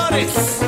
Flores.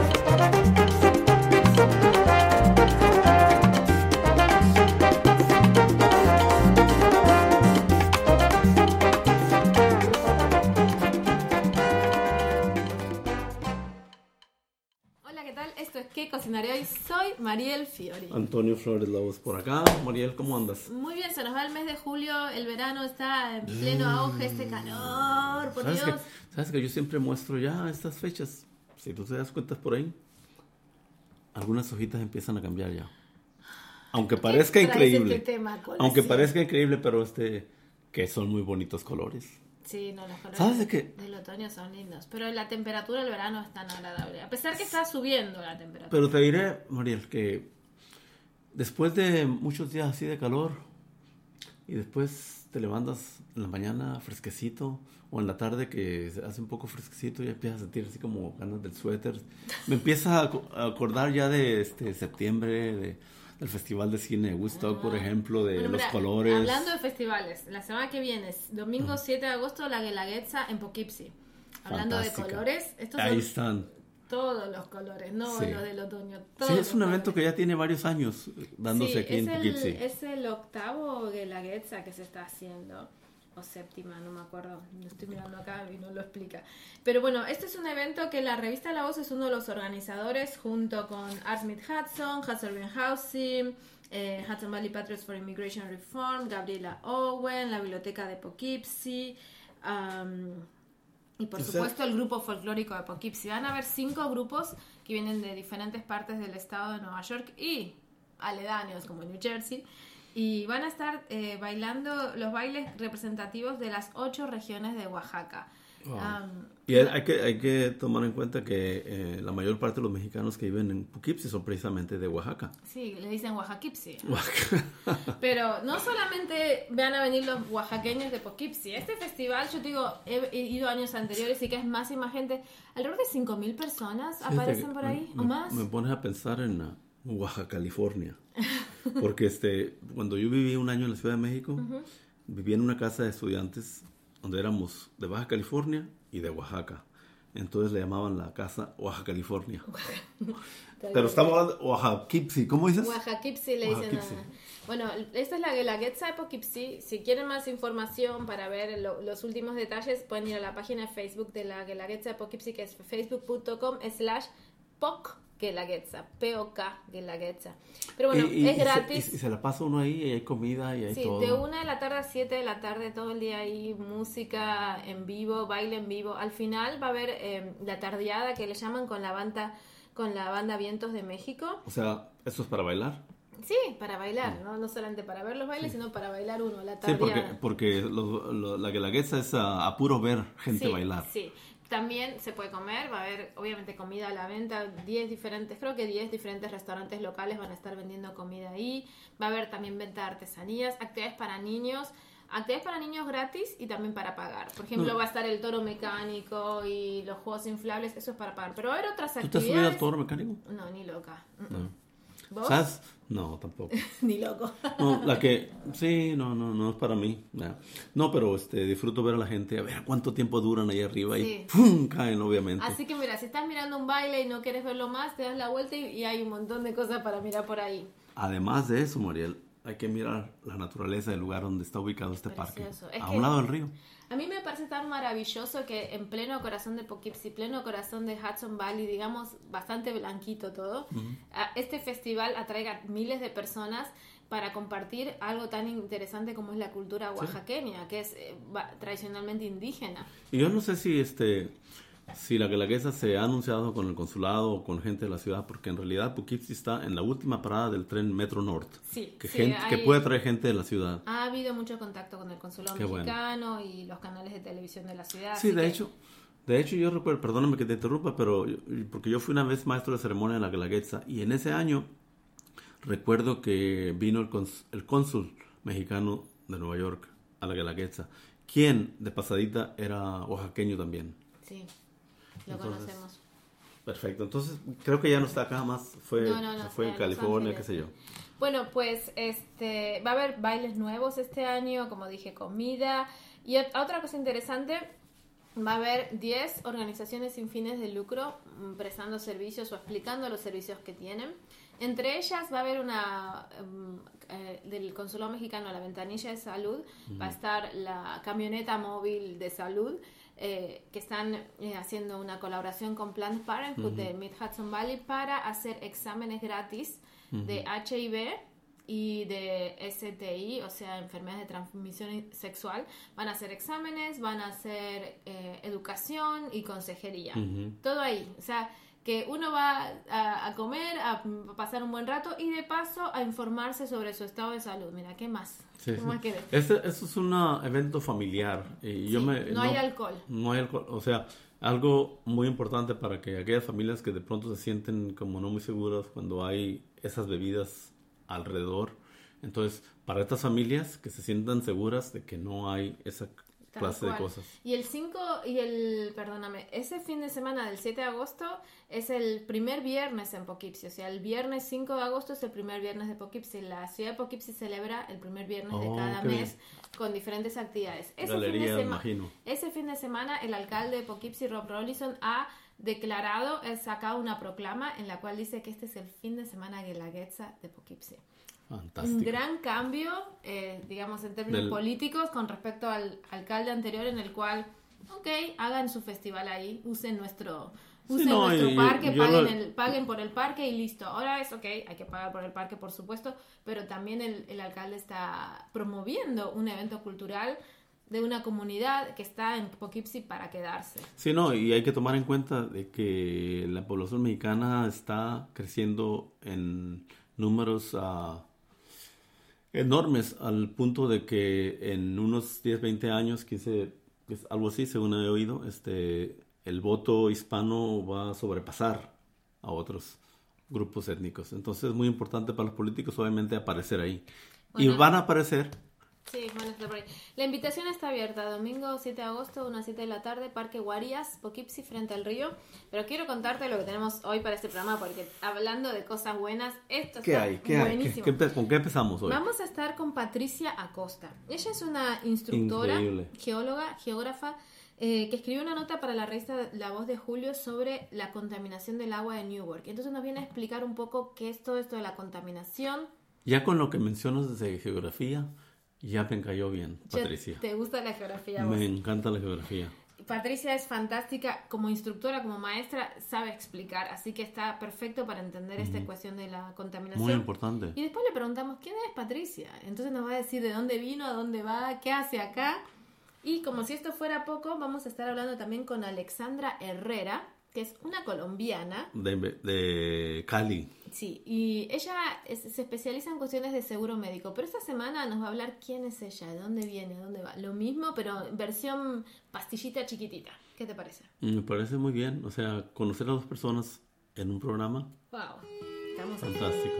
Hola, ¿qué tal? Esto es ¿Qué cocinaré hoy? Soy Mariel Fiori. Antonio Flores, la voz por acá. Mariel, ¿cómo andas? Muy bien, se nos va el mes de julio, el verano está en pleno auge, este calor, por Dios. ¿Sabes que yo siempre muestro ya estas fechas? Si tú te das cuenta por ahí, algunas hojitas empiezan a cambiar ya. Aunque parezca increíble. Este tema, aunque parezca increíble, pero que son muy bonitos colores. Sí, no, los colores ¿Sabes de qué? del otoño son lindos, pero la temperatura del verano es tan agradable, a pesar que está subiendo la temperatura. Pero te diré, Mariel, que después de muchos días así de calor y después te levantas en la mañana fresquecito o en la tarde que se hace un poco fresquecito y ya empiezas a sentir así como ganas del suéter. Me empieza a acordar ya de septiembre, del Festival de Cine de Woodstock, por ejemplo, de los colores. Hablando de festivales, la semana que viene es domingo 7 de agosto, la Guelaguetza en Poughkeepsie. Hablando Fantástica. de colores, estos Ahí son están. todos los colores, no Sí. los del otoño. Sí, Todos es un los evento que ya tiene varios años dándose aquí en Poughkeepsie. Es el octavo Guelaguetza que se está haciendo, o séptima, no me acuerdo, lo estoy mirando acá y no lo explica. Pero bueno, este es un evento que la revista La Voz es uno de los organizadores, junto con Art Smith Hudson, Hudson Green Housing, Hudson Valley Patriots for Immigration Reform, Gabriela Owen, la Biblioteca de Poughkeepsie, y por supuesto el grupo folclórico de Poughkeepsie. Van a haber 5 grupos que vienen de diferentes partes del estado de Nueva York y aledaños como New Jersey, y van a estar bailando los bailes representativos de las 8 regiones de Oaxaca. Wow. Y hay que tomar en cuenta que la mayor parte de los mexicanos que viven en Poughkeepsie son precisamente de Oaxaca. Sí, le dicen Oaxaquipsi. Pero no solamente van a venir los oaxaqueños de Poughkeepsie. Este festival, yo te digo, he ido años anteriores y que es más y más gente. Alrededor de 5.000 personas aparecen por ahí, o más. Me pones a pensar en Oaxaca, California. Porque cuando yo viví un año en la Ciudad de México, viví en una casa de estudiantes donde éramos de Baja California y de Oaxaca. Entonces le llamaban la casa Oaxaca, California. Pero estamos hablando de Oaxaquipsi, ¿cómo dices? Oaxaquipsi le dicen. Bueno, esta es la Guelaguetza de Poughkeepsie. Si quieren más información para ver los últimos detalles, pueden ir a la página de Facebook de la Guelaguetza de Poughkeepsie, que es facebook.com/POC Guelaguetza, P-O-K Guelaguetza. Pero bueno, es gratis. Y se la pasa uno ahí y hay comida y hay todo. Sí, de 1 de la tarde a 7 de la tarde, todo el día ahí, música en vivo, baile en vivo. Al final va a haber la tardeada que le llaman con la banda Vientos de México. O sea, ¿eso es para bailar? Sí, para bailar, no solamente para ver los bailes, sino para bailar uno, la tardeada. Sí, porque la Guelaguetza es a puro ver gente bailar. Sí. También se puede comer, va a haber obviamente comida a la venta, 10 diferentes restaurantes locales van a estar vendiendo comida ahí, va a haber también venta de artesanías, actividades para niños gratis y también para pagar. Por ejemplo, va a estar el toro mecánico y los juegos inflables, eso es para pagar, pero va a haber otras actividades. ¿Tú te has subido al toro mecánico? No, ni loca. No. ¿Vos? ¿Sabes? No, tampoco. Ni loco. No, sí, no es para mí. No, pero disfruto ver a la gente, a ver cuánto tiempo duran ahí arriba y ¡pum! Caen, obviamente. Así que mira, si estás mirando un baile y no quieres verlo más, te das la vuelta y hay un montón de cosas para mirar por ahí. Además de eso, Mariel, hay que mirar la naturaleza del lugar donde está ubicado este parque. A un lado del río. A mí me parece tan maravilloso que en pleno corazón de Poughkeepsie, pleno corazón de Hudson Valley, digamos, bastante blanquito todo, este festival atraiga miles de personas para compartir algo tan interesante como es la cultura oaxaqueña, que es tradicionalmente indígena. Y yo no sé si la Guelaguetza se ha anunciado con el consulado o con gente de la ciudad, porque en realidad Poughkeepsie está en la última parada del tren Metro North, que puede traer gente de la ciudad. Ha habido mucho contacto con el consulado mexicano y los canales de televisión de la ciudad. Sí, de hecho yo recuerdo, perdóname que te interrumpa, pero porque yo fui una vez maestro de ceremonia en la Guelaguetza y en ese año recuerdo que vino el cónsul mexicano de Nueva York a la Guelaguetza, quien de pasadita era oaxaqueño también. Sí. Lo conocemos. Perfecto, entonces creo que ya no está acá más, fue en California, qué sé yo. Bueno, pues va a haber bailes nuevos este año, como dije, comida. Y otra cosa interesante va a haber 10 organizaciones sin fines de lucro prestando servicios o explicando los servicios que tienen. Entre ellas va a haber una del Consulado Mexicano a la Ventanilla de Salud, va a estar la camioneta móvil de salud, que están haciendo una colaboración con Planned Parenthood de Mid-Hudson Valley para hacer exámenes gratis de HIV y de STI, o sea, enfermedades de transmisión sexual. Van a hacer exámenes, van a hacer educación y consejería. Todo ahí, o sea, que uno va a comer, a pasar un buen rato y de paso a informarse sobre su estado de salud. Mira, ¿qué más? Sí, ¿Qué más sí. querés? Eso es un evento familiar. Y Sí, no hay alcohol. No hay alcohol. O sea, algo muy importante para que aquellas familias que de pronto se sienten como no muy seguras cuando hay esas bebidas alrededor. Entonces, para estas familias que se sientan seguras de que no hay esa Tal clase de cual. cosas. Y el 5 y ese fin de semana del 7 de agosto es el primer viernes en Poughkeepsie. O sea, el viernes 5 de agosto es el primer viernes de Poughkeepsie. La ciudad de Poughkeepsie celebra el primer viernes de cada qué mes bien. con diferentes actividades. Galería, imagino. Ese fin de semana el alcalde de Poughkeepsie, Rob Rollison, ha declarado, sacado una proclama en la cual dice que este es el fin de semana guelaguetza de Poughkeepsie. Fantástico. Un gran cambio, digamos, en términos políticos con respecto al alcalde anterior, en el cual, hagan su festival ahí, usen nuestro parque, paguen por el parque y listo. Ahora es hay que pagar por el parque, por supuesto, pero también el alcalde está promoviendo un evento cultural de una comunidad que está en Poughkeepsie para quedarse. Sí, no, y hay que tomar en cuenta de que la población mexicana está creciendo en números enormes, al punto de que en unos 10, 20 años, 15, algo así, según he oído, el voto hispano va a sobrepasar a otros grupos étnicos. Entonces es muy importante para los políticos, obviamente, aparecer ahí. Bueno. Y van a aparecer. Sí, van a estar por ahí. La invitación está abierta, domingo 7 de agosto, unas 7 de la tarde, Parque Guarías, Poughkeepsie, frente al río. Pero quiero contarte lo que tenemos hoy para este programa, porque hablando de cosas buenas, esto ¿Qué está hay? buenísimo. ¿Con qué empezamos hoy? Vamos a estar con Patricia Acosta. Ella es una instructora, Increíble. geóloga, geógrafa, que escribió una nota para la revista La Voz de Julio sobre la contaminación del agua de Newark. Entonces nos viene a explicar un poco qué es todo esto de la contaminación. Ya con lo que mencionas de geografía, ya me cayó bien, Patricia. ¿Te gusta la geografía? ¿Vos? Me encanta la geografía. Patricia es fantástica como instructora, como maestra, sabe explicar, así que está perfecto para entender esta cuestión de la contaminación. Muy importante. Y después le preguntamos, ¿quién es Patricia? Entonces nos va a decir de dónde vino, a dónde va, qué hace acá. Y como si esto fuera poco, vamos a estar hablando también con Alexandra Herrera, que es una colombiana. De Cali. Sí, y ella se especializa en cuestiones de seguro médico, pero esta semana nos va a hablar quién es ella, de dónde viene, de dónde va. Lo mismo, pero en versión pastillita chiquitita. ¿Qué te parece? Me parece muy bien, o sea, conocer a dos personas en un programa. Wow, estamos Fantástico.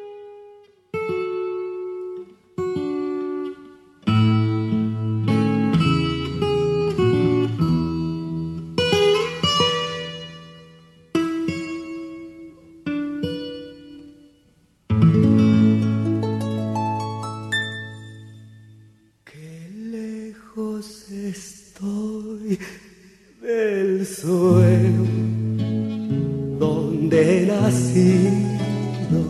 Estoy del suelo donde he nacido,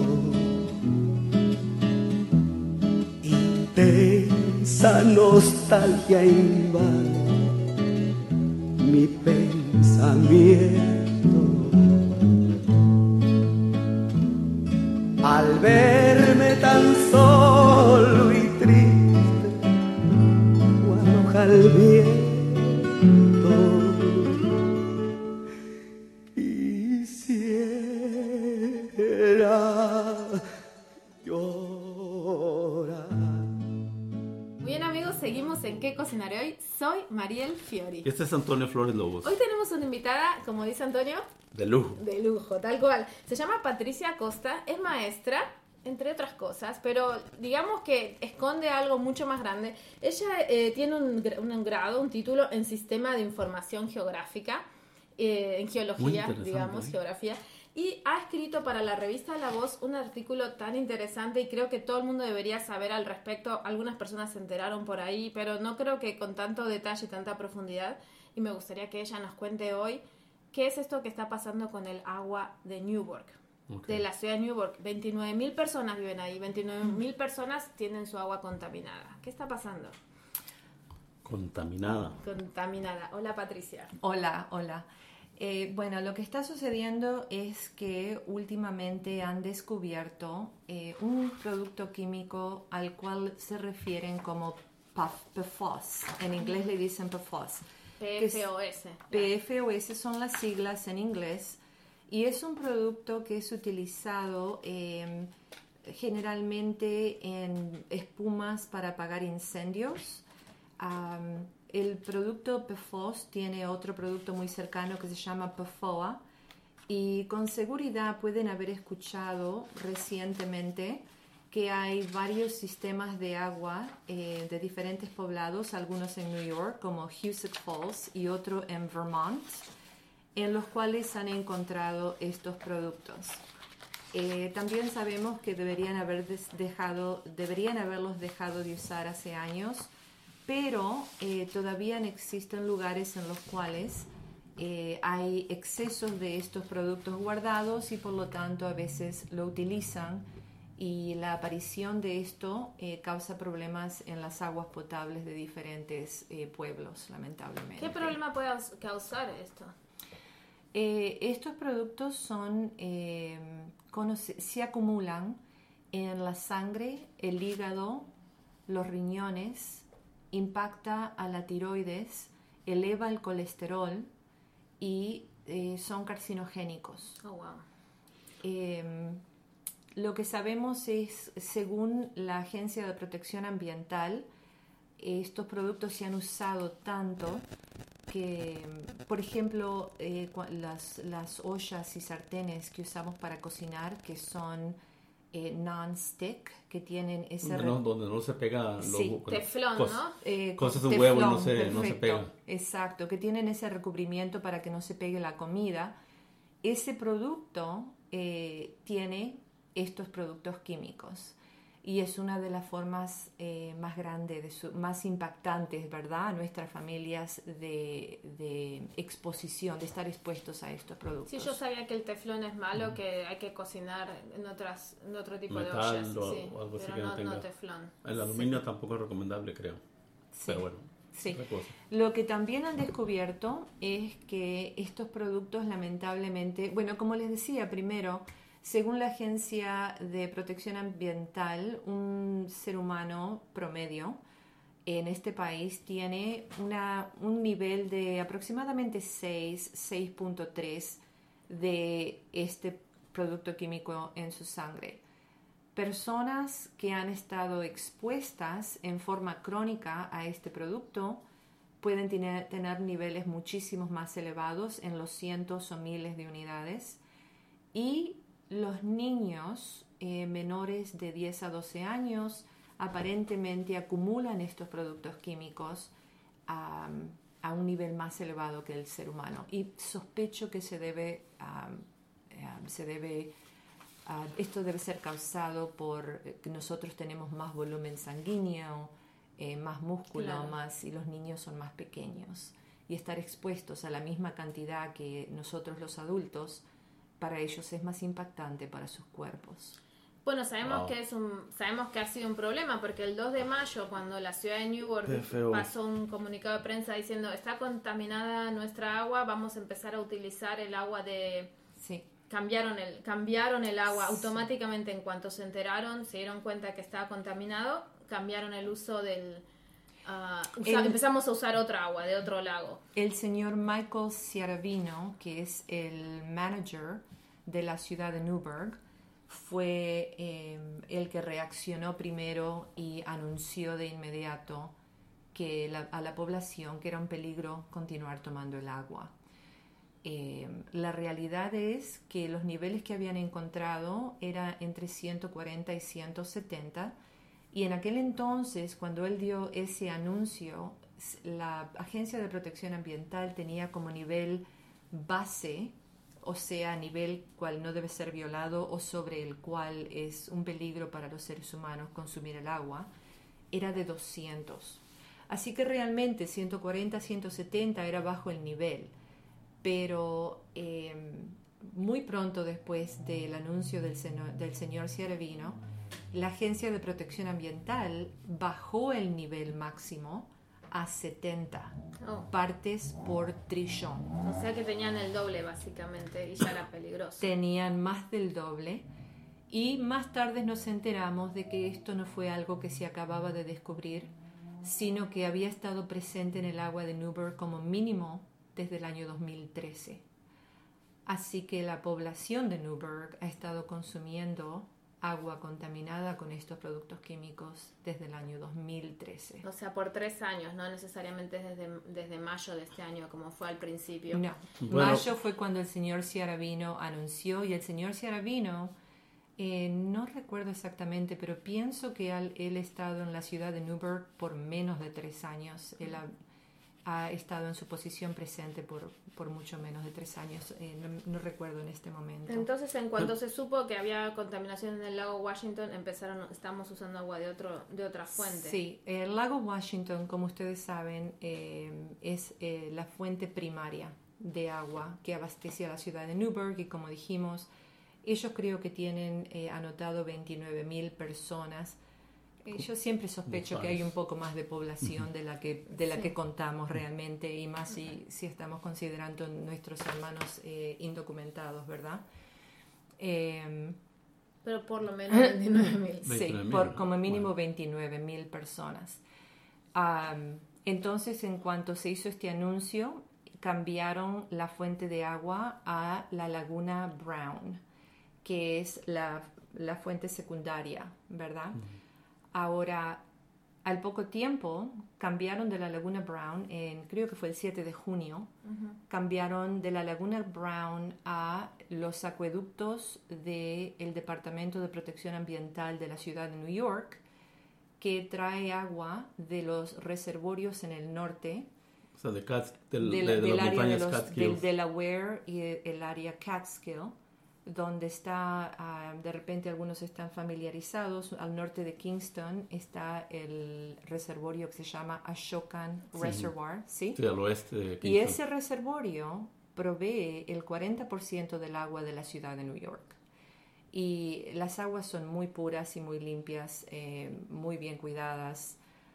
intensa nostalgia invade mi pensamiento al verme tan solo y triste. Al viento quisiera llorar. Muy bien, amigos, seguimos en ¿Qué cocinaré hoy? Soy Mariel Fiori. Este es Antonio Flores Lobos. Hoy tenemos una invitada, como dice Antonio, De lujo. de lujo, tal cual. Se llama Patricia Acosta, es maestra, entre otras cosas, pero digamos que esconde algo mucho más grande. Ella tiene un grado, un título en Sistema de Información Geográfica, en Geología, digamos, Geografía, y ha escrito para la revista La Voz un artículo tan interesante y creo que todo el mundo debería saber al respecto. Algunas personas se enteraron por ahí, pero no creo que con tanto detalle y tanta profundidad. y me gustaría que ella nos cuente hoy qué es esto que está pasando con el agua de Newburgh, de la ciudad de Newburgh. 29.000 personas viven ahí, 29.000 personas tienen su agua contaminada. ¿Qué está pasando? Contaminada. Hola, Patricia. Hola. Bueno, lo que está sucediendo es que últimamente han descubierto un producto químico al cual se refieren como PFOS. En inglés le dicen PFOS. PFOS. PFOS son las siglas en inglés y es un producto que es utilizado generalmente en espumas para apagar incendios. El producto PFOS tiene otro producto muy cercano que se llama PFOA y con seguridad pueden haber escuchado recientemente que hay varios sistemas de agua de diferentes poblados, algunos en New York como Hoosick Falls y otro en Vermont, en los cuales han encontrado estos productos. También sabemos que deberían haberlos dejado de usar hace años, pero todavía existen lugares en los cuales hay excesos de estos productos guardados y por lo tanto a veces lo utilizan y la aparición de esto causa problemas en las aguas potables de diferentes pueblos, lamentablemente. ¿Qué problema puede causar esto? Estos productos se acumulan en la sangre, el hígado, los riñones, impacta a la tiroides, eleva el colesterol y son carcinogénicos. Oh, wow. Lo que sabemos es, según la Agencia de Protección Ambiental, estos productos se han usado tanto que, por ejemplo, las ollas y sartenes que usamos para cocinar, que son non-stick, que tienen ese... donde no se pega... Sí, teflón, ¿no? Cosas de huevo y no se pega. Exacto, que tienen ese recubrimiento para que no se pegue la comida. Ese producto tiene estos productos químicos y es una de las formas más grandes, más impactantes, ¿verdad?, a nuestras familias de exposición, de estar expuestos a estos productos. Sí, yo sabía que el teflón es malo, que hay que cocinar en otro tipo metal de ollas, sí, o algo así, pero que no tenga. no teflón. El aluminio tampoco es recomendable, creo. Sí. Pero bueno, sí. otra cosa. Lo que también han descubierto es que estos productos lamentablemente, bueno, como les decía primero, según la Agencia de Protección Ambiental, un ser humano promedio en este país tiene un nivel de aproximadamente 6.3 de este producto químico en su sangre. Personas que han estado expuestas en forma crónica a este producto pueden tener niveles muchísimos más elevados, en los cientos o miles de unidades, y los niños menores de 10 a 12 años aparentemente acumulan estos productos químicos a un nivel más elevado que el ser humano. Y sospecho que esto debe ser causado por que nosotros tenemos más volumen sanguíneo, más músculo, claro, y los niños son más pequeños. Y estar expuestos a la misma cantidad que nosotros los adultos, para ellos es más impactante para sus cuerpos. Bueno, sabemos que ha sido un problema, porque el 2 de mayo, cuando la ciudad de Newburgh pasó un comunicado de prensa diciendo está contaminada nuestra agua, vamos a empezar a utilizar el agua de... Sí. Cambiaron el agua automáticamente. En cuanto se enteraron, se dieron cuenta que estaba contaminado, cambiaron el uso del... empezamos a usar otra agua de otro lago. El señor Michael Ciaravino, que es el manager de la ciudad de Newburgh, fue el que reaccionó primero y anunció de inmediato a la población que era un peligro continuar tomando el agua. La realidad es que los niveles que habían encontrado eran entre 140 y 170, y en aquel entonces, cuando él dio ese anuncio, la Agencia de Protección Ambiental tenía como nivel base, o sea, nivel cual no debe ser violado o sobre el cual es un peligro para los seres humanos consumir el agua, era de 200. Así que realmente 140, 170 era bajo el nivel. Pero muy pronto después del anuncio del señor Ciaravino, la Agencia de Protección Ambiental bajó el nivel máximo a 70 partes por trillón. O sea que tenían el doble básicamente y ya era peligroso. Tenían más del doble. Y más tarde nos enteramos de que esto no fue algo que se acababa de descubrir, sino que había estado presente en el agua de Newburgh como mínimo desde el año 2013. Así que la población de Newburgh ha estado consumiendo agua contaminada con estos productos químicos desde el año 2013. O sea, por 3 años, no necesariamente desde mayo de este año, como fue al principio. No, Bueno, mayo fue cuando el señor Ciaravino anunció, y el señor Ciaravino, no recuerdo exactamente, pero pienso que él ha estado en la ciudad de Newburgh por menos de 3 años. Él ha estado en su posición presente por mucho menos de 3 años. No recuerdo en este momento. Entonces, en cuanto se supo que había contaminación en el lago Washington, estamos usando agua de otra fuente. Sí, el lago Washington, como ustedes saben, es la fuente primaria de agua que abastece a la ciudad de Newburgh, y como dijimos, ellos creo que tienen anotado 29,000 personas. Yo siempre sospecho que hay un poco más de población de la que contamos realmente, y más si estamos considerando nuestros hermanos indocumentados, ¿verdad? Pero por lo menos 29,000. Sí, como mínimo 29,000 personas. Entonces, en cuanto se hizo este anuncio, cambiaron la fuente de agua a la Laguna Brown, que es la fuente secundaria, ¿verdad? Ahora, al poco tiempo, cambiaron de la Laguna Brown, creo que fue el 7 de junio, cambiaron de la Laguna Brown a los acueductos del Departamento de Protección Ambiental de la ciudad de New York, que trae agua de los reservorios en el norte, O sea, de las del área montañas del Catskills. Delaware y el área Catskill, donde está, de repente algunos están familiarizados, al norte de Kingston está el reservorio que se llama Ashokan Reservoir, ¿sí? Sí, al oeste de Kingston. Y ese reservorio provee el 40% del agua de la ciudad de New York. Y las aguas son muy puras y muy limpias, muy bien cuidadas.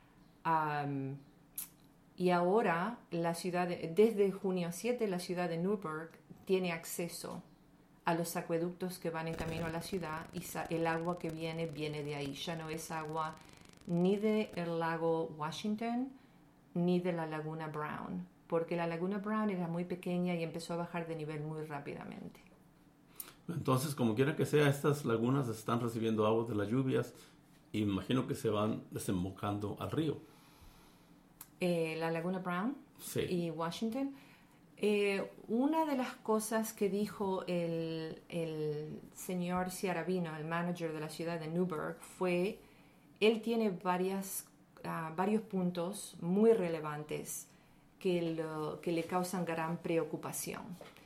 Y ahora, desde junio 7, la ciudad de Newburgh tiene acceso a los acueductos que van en camino a la ciudad, y el agua que viene de ahí. Ya no es agua ni del lago Washington ni de la Laguna Brown, porque la Laguna Brown era muy pequeña y empezó a bajar de nivel muy rápidamente. Entonces, como quiera que sea, estas lagunas están recibiendo agua de las lluvias y imagino que se van desembocando al río. La Laguna Brown Sí. y Washington. Una de las cosas que dijo el señor Ciaravino, el manager de la ciudad de Newburgh, fue, él tiene varios puntos muy relevantes que le causan gran preocupación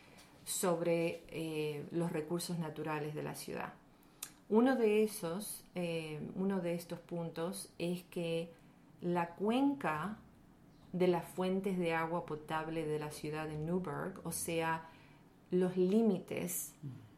sobre los recursos naturales de la ciudad. Uno de estos puntos es que la cuenca de las fuentes de agua potable de la ciudad de Newburgh, o sea, los límites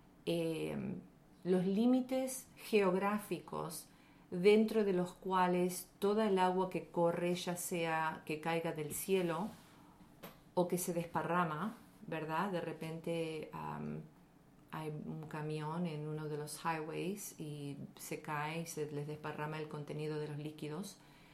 geográficos dentro de los cuales toda el agua que corre, ya sea que caiga del cielo o que se desparrama, ¿verdad? De repente hay un camión en uno de los highways y se cae y se les desparrama el contenido de los líquidos.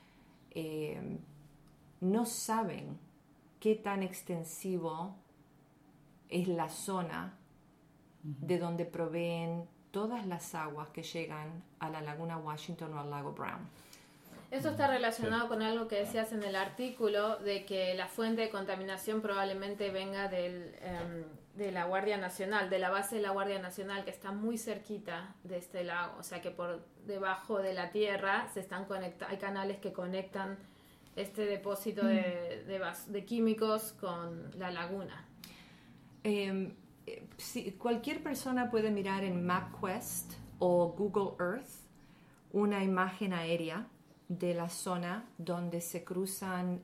No saben qué tan extensivo es la zona de donde proveen todas las aguas que llegan a la Laguna Washington o al lago Brown. Eso está relacionado con algo que decías en el artículo, de que la fuente de contaminación probablemente venga de la Guardia Nacional, de la base de la Guardia Nacional, que está muy cerquita de este lago. O sea que por debajo de la tierra hay canales que conectan este depósito de químicos con la laguna. Sí, cualquier persona puede mirar en MapQuest o Google Earth una imagen aérea de la zona donde se cruzan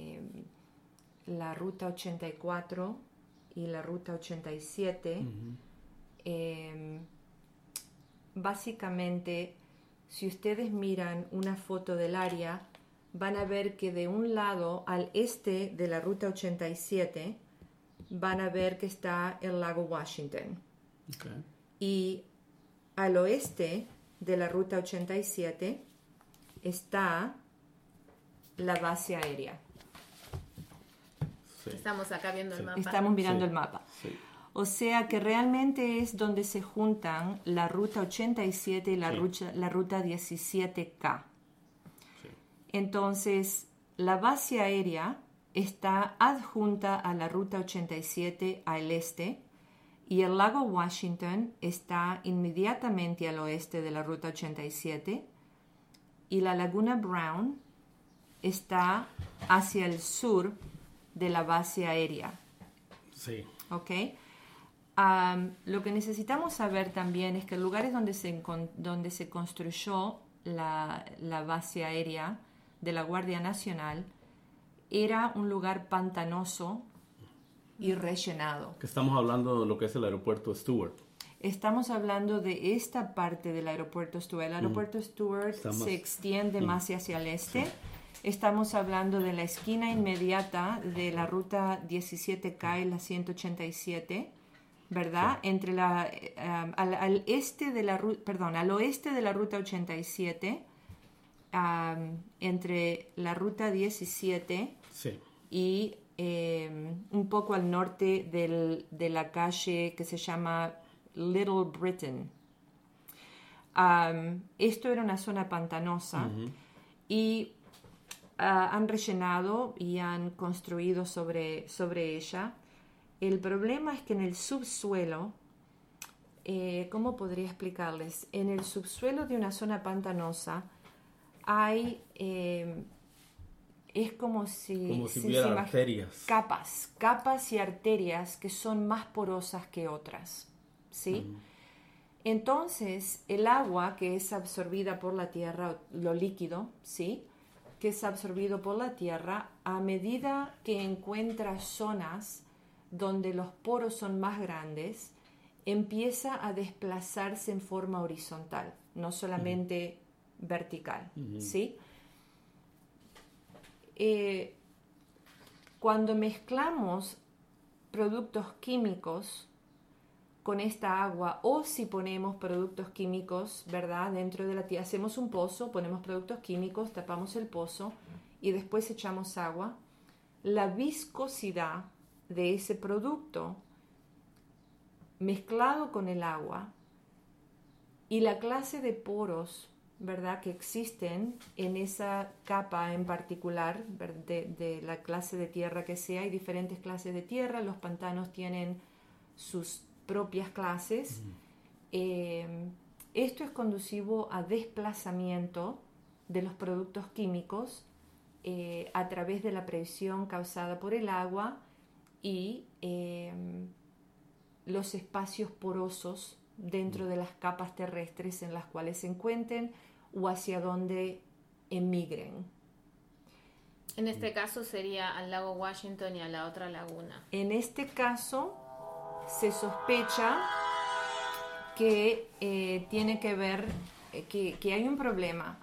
la ruta 84 y la ruta 87. Básicamente, si ustedes miran una foto del área, van a ver que de un lado al este de la ruta 87 van a ver que está el lago Washington. Okay. Y al oeste de la ruta 87 está la base aérea. Sí. Estamos acá viendo el mapa. Estamos mirando Sí. el mapa. Sí. O sea que realmente es donde se juntan la ruta 87 y la ruta 17K. Sí. Entonces, la base aérea está adjunta a la ruta 87 al este y el lago Washington está inmediatamente al oeste de la ruta 87 y la laguna Brown está hacia el sur de la base aérea. Sí. ¿Ok? Lo que necesitamos saber también es que lugares donde se construyó la base aérea de la Guardia Nacional era un lugar pantanoso y rellenado. Que estamos hablando de lo que es el aeropuerto Stewart. Estamos hablando de esta parte del aeropuerto Stewart. El aeropuerto Stewart se extiende más hacia el este. Estamos hablando de la esquina inmediata de la ruta 17K y la 187, ¿verdad? Sí. Entre al oeste de la ruta 87, entre la ruta 17 Sí. y un poco al norte de la calle que se llama Little Britain. Esto era una zona pantanosa y han rellenado y han construido sobre ella. El problema es que en el subsuelo, ¿cómo podría explicarles? En el subsuelo de una zona pantanosa hay, es como si hubiera arterias. capas y arterias que son más porosas que otras, ¿sí? Entonces, el agua que es absorbida por la tierra, lo líquido, ¿sí?, que es absorbido por la tierra, a medida que encuentra zonas donde los poros son más grandes, empieza a desplazarse en forma horizontal, no solamente vertical, ¿sí? Cuando mezclamos productos químicos con esta agua, o si ponemos productos químicos, ¿verdad?, dentro de la tierra, hacemos un pozo, ponemos productos químicos, tapamos el pozo y después echamos agua, la viscosidad de ese producto mezclado con el agua y la clase de poros, ¿verdad?, que existen en esa capa en particular de la clase de tierra que sea. Hay diferentes clases de tierra, los pantanos tienen sus propias clases. Esto es conducivo a desplazamiento de los productos químicos a través de la presión causada por el agua y los espacios porosos dentro de las capas terrestres en las cuales se encuentren o hacia donde emigren. En este caso sería al lago Washington y a la otra laguna. En este caso se sospecha que tiene que ver, que hay un problema.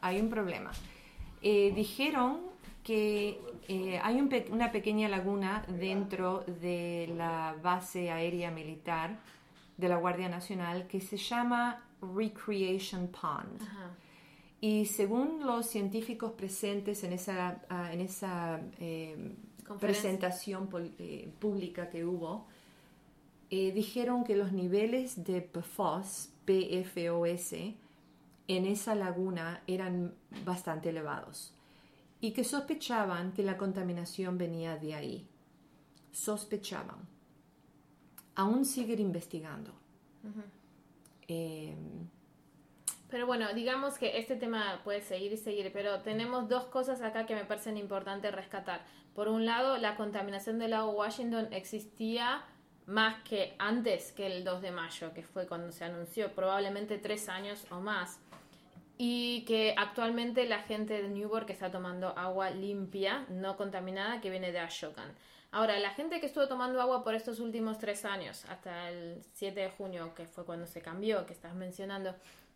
Dijeron que hay una pequeña laguna dentro de la base aérea militar de la Guardia Nacional que se llama Recreation Pond. Ajá. Y según los científicos presentes en esa presentación pública que hubo, dijeron que los niveles de PFOS en esa laguna eran bastante elevados y que sospechaban que la contaminación venía de ahí. Sospechaban. Aún siguen investigando. Pero bueno, digamos que este tema puede seguir y seguir, pero tenemos dos cosas acá que me parecen importantes rescatar. Por un lado, la contaminación del lago Washington existía más que antes que el 2 de mayo, que fue cuando se anunció, probablemente 3 años o más. y que actualmente la gente de Newburgh está tomando agua limpia, no contaminada, que viene de Ashokan. Ahora, la gente que estuvo tomando agua por estos últimos 3 años, hasta el 7 de junio, que fue cuando se cambió, que estás mencionando,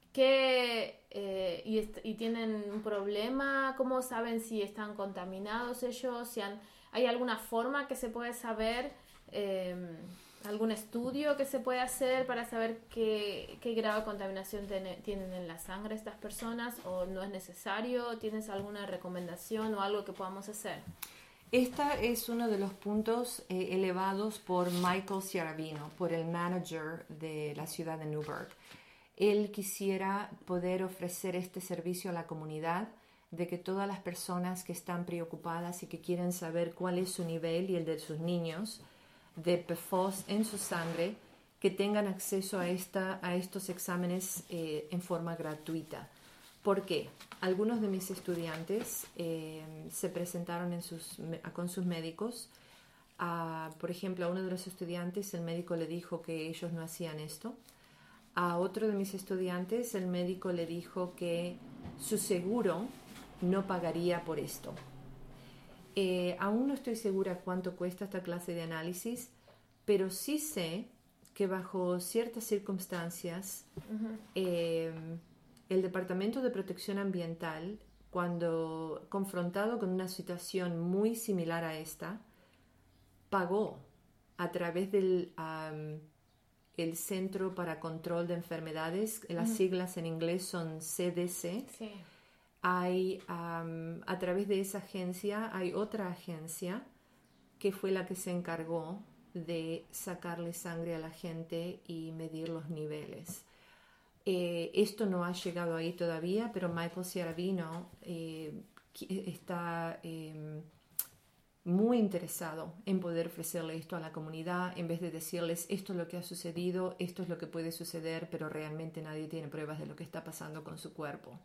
y tienen un problema, ¿cómo saben si están contaminados ellos? ¿Hay alguna forma que se puede saber? ¿Algún estudio que se puede hacer para saber qué grado de contaminación tienen en la sangre estas personas, o no es necesario? ¿Tienes alguna recomendación o algo que podamos hacer? Esta es uno de los puntos elevados por Michael Ciaravino, por el manager de la ciudad de Newburgh. Él quisiera poder ofrecer este servicio a la comunidad, de que todas las personas que están preocupadas y que quieren saber cuál es su nivel y el de sus niños de PFOS en su sangre, que tengan acceso a estos exámenes en forma gratuita. ¿Por qué? Algunos de mis estudiantes se presentaron con sus médicos. Por ejemplo, a uno de los estudiantes el médico le dijo que ellos no hacían esto. A otro de mis estudiantes el médico le dijo que su seguro no pagaría por esto. Aún no estoy segura cuánto cuesta esta clase de análisis, pero sí sé que bajo ciertas circunstancias el Departamento de Protección Ambiental, cuando confrontado con una situación muy similar a esta, pagó a través del el Centro para Control de Enfermedades, las siglas en inglés son CDC. Sí. A través de esa agencia hay otra agencia que fue la que se encargó de sacarle sangre a la gente y medir los niveles. Esto no ha llegado ahí todavía, pero Michael Ciaravino está muy interesado en poder ofrecerle esto a la comunidad, en vez de decirles esto es lo que ha sucedido, esto es lo que puede suceder, pero realmente nadie tiene pruebas de lo que está pasando con su cuerpo.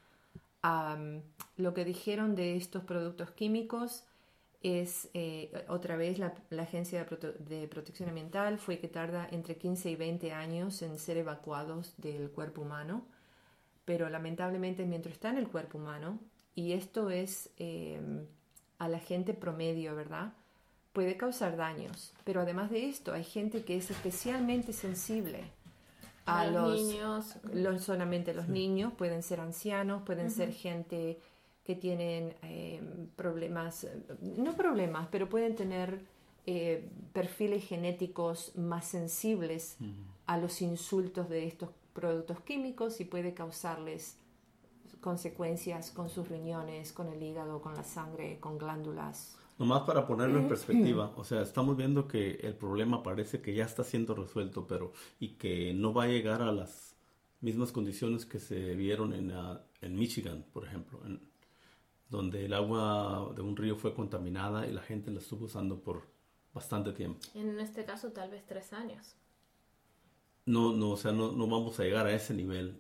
Lo que dijeron de estos productos químicos es, otra vez, la Agencia de Protección Ambiental fue que tarda entre 15 y 20 años en ser evacuados del cuerpo humano, pero lamentablemente mientras está en el cuerpo humano, y esto es a la gente promedio, ¿verdad?, puede causar daños, pero además de esto hay gente que es especialmente sensible a los niños. Solamente los niños, pueden ser ancianos, pueden ser gente que tienen problemas, no problemas, pero pueden tener perfiles genéticos más sensibles a los insultos de estos productos químicos, y puede causarles consecuencias con sus riñones, con el hígado, con la sangre, con glándulas. Nomás para ponerlo en perspectiva, o sea, estamos viendo que el problema parece que ya está siendo resuelto, y que no va a llegar a las mismas condiciones que se vieron en Michigan, por ejemplo, donde el agua de un río fue contaminada y la gente la estuvo usando por bastante tiempo. En este caso, tal vez 3 años. No, o sea, no vamos a llegar a ese nivel.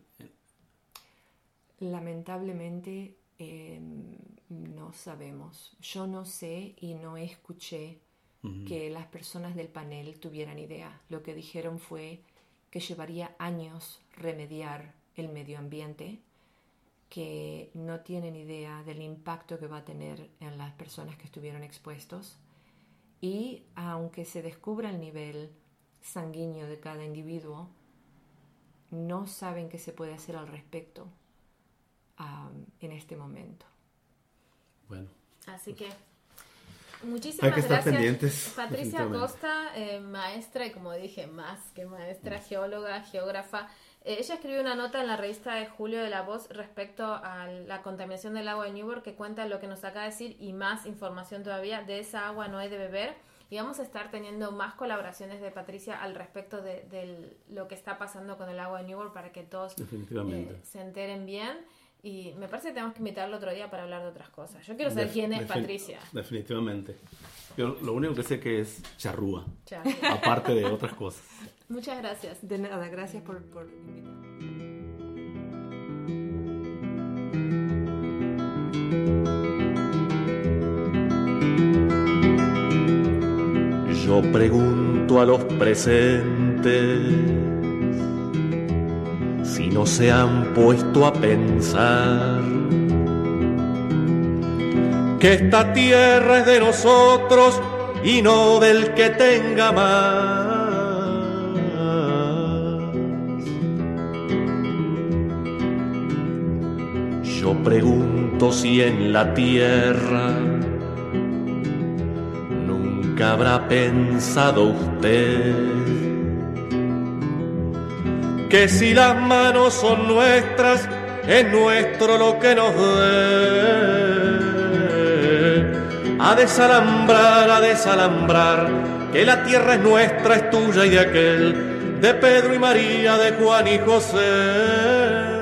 Lamentablemente no sabemos. Yo no sé y no escuché que las personas del panel tuvieran idea. Lo que dijeron fue que llevaría años remediar el medio ambiente, que no tienen idea del impacto que va a tener en las personas que estuvieron expuestos, y aunque se descubra el nivel sanguíneo de cada individuo, no saben qué se puede hacer al respecto en este momento. Bueno. Así que muchísimas gracias, pendientes, Patricia Costa, maestra, y como dije, más que maestra, geóloga, geógrafa. Ella escribió una nota en la revista de julio de La Voz respecto a la contaminación del agua de Newburgh, que cuenta lo que nos acaba de decir y más información todavía. De esa agua no hay de beber, y vamos a estar teniendo más colaboraciones de Patricia al respecto de lo que está pasando con el agua de Newburgh, para que todos se enteren bien. Y me parece que tenemos que invitarlo otro día para hablar de otras cosas. Yo quiero saber quién es Patricia. Definitivamente. Yo lo único que sé que es charrúa. Aparte de otras cosas. Muchas gracias. De nada, gracias por invitarme. Yo pregunto a los presentes si no se han puesto a pensar que esta tierra es de nosotros y no del que tenga más. Yo pregunto si en la tierra nunca habrá pensado usted que si las manos son nuestras, es nuestro lo que nos dé. A desalambrar, que la tierra es nuestra, es tuya y de aquel, de Pedro y María, de Juan y José.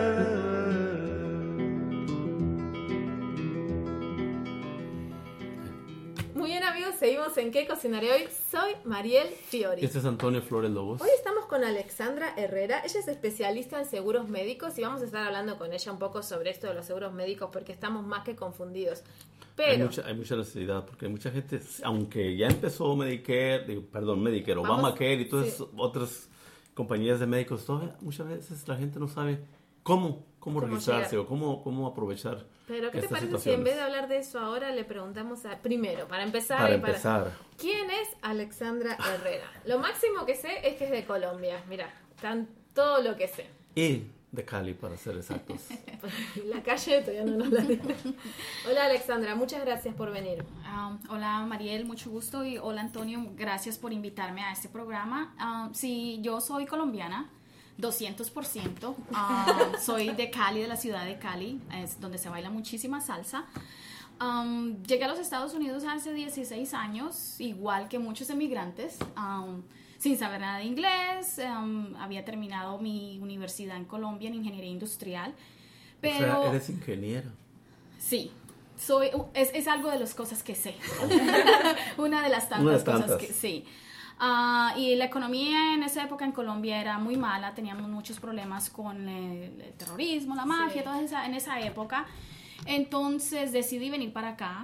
Seguimos en ¿Qué cocinaré hoy? Soy Mariel Fiori. Este es Antonio Flores Lobos. Hoy estamos con Alexandra Herrera. Ella es especialista en seguros médicos y vamos a estar hablando con ella un poco sobre esto de los seguros médicos porque estamos más que confundidos. Pero hay mucha necesidad porque hay mucha gente, aunque ya empezó Medicare, Obamacare y todas otras compañías de médicos, todavía muchas veces la gente no sabe cómo registrarse llegar o cómo aprovechar. Pero ¿qué te parece si en vez de hablar de eso ahora le preguntamos primero, para empezar, ¿quién es Alexandra Herrera? Lo máximo que sé es que es de Colombia, mira, todo lo que sé. Y de Cali, para ser exactos. La calle todavía no nos la tiene. Hola Alexandra, muchas gracias por venir. Hola Mariel, mucho gusto, y hola Antonio, gracias por invitarme a este programa. Sí, yo soy colombiana. 200%. Soy de Cali, de la ciudad de Cali, es donde se baila muchísima salsa. Llegué a los Estados Unidos hace 16 años, igual que muchos emigrantes, sin saber nada de inglés. Había terminado mi universidad en Colombia en ingeniería industrial. Pero, o sea, eres ingeniera. Sí. Es algo de las cosas que sé. Una de las tantas cosas que sí. Y la economía en esa época en Colombia era muy mala, teníamos muchos problemas con el terrorismo, la mafia, toda en esa época. Entonces decidí venir para acá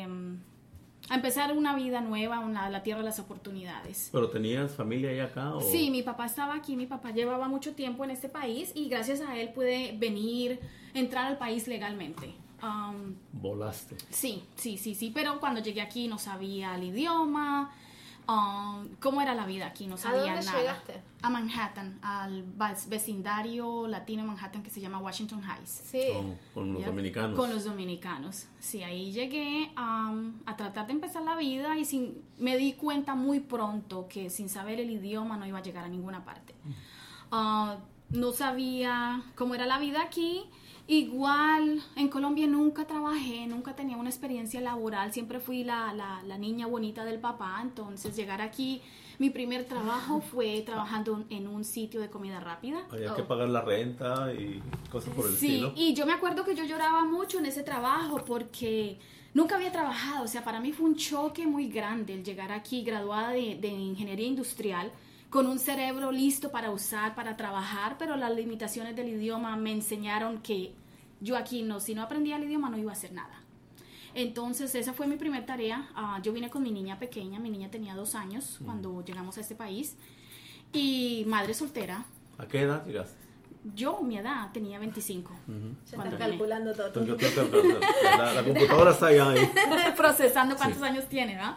a empezar una vida nueva, la tierra de las oportunidades. ¿Pero tenías familia allá acá? ¿O? Sí, mi papá estaba aquí, mi papá llevaba mucho tiempo en este país y gracias a él pude entrar al país legalmente. ¿Volaste? Sí, pero cuando llegué aquí no sabía el idioma. ¿Cómo era la vida aquí? No sabía nada. ¿A dónde llegaste? A Manhattan, al vecindario latino de Manhattan que se llama Washington Heights. Sí. Con los dominicanos. Con los dominicanos. Sí, ahí llegué a tratar de empezar la vida y me di cuenta muy pronto que sin saber el idioma no iba a llegar a ninguna parte. No sabía cómo era la vida aquí. Igual, en Colombia nunca trabajé, nunca tenía una experiencia laboral, siempre fui la niña bonita del papá, entonces llegar aquí, mi primer trabajo fue trabajando en un sitio de comida rápida. Había que pagar la renta y cosas por el estilo. Sí, y yo me acuerdo que yo lloraba mucho en ese trabajo porque nunca había trabajado, o sea, para mí fue un choque muy grande el llegar aquí graduada de ingeniería industrial, con un cerebro listo para usar, para trabajar, pero las limitaciones del idioma me enseñaron que yo aquí si no aprendía el idioma no iba a hacer nada. Entonces esa fue mi primera tarea. Yo vine con mi niña pequeña, mi niña tenía 2 años cuando llegamos a este país, y madre soltera. ¿A qué edad llegaste? Yo, mi edad, tenía 25. Ya estás calculando todo. La computadora está ahí. Procesando cuántos años tiene, ¿verdad?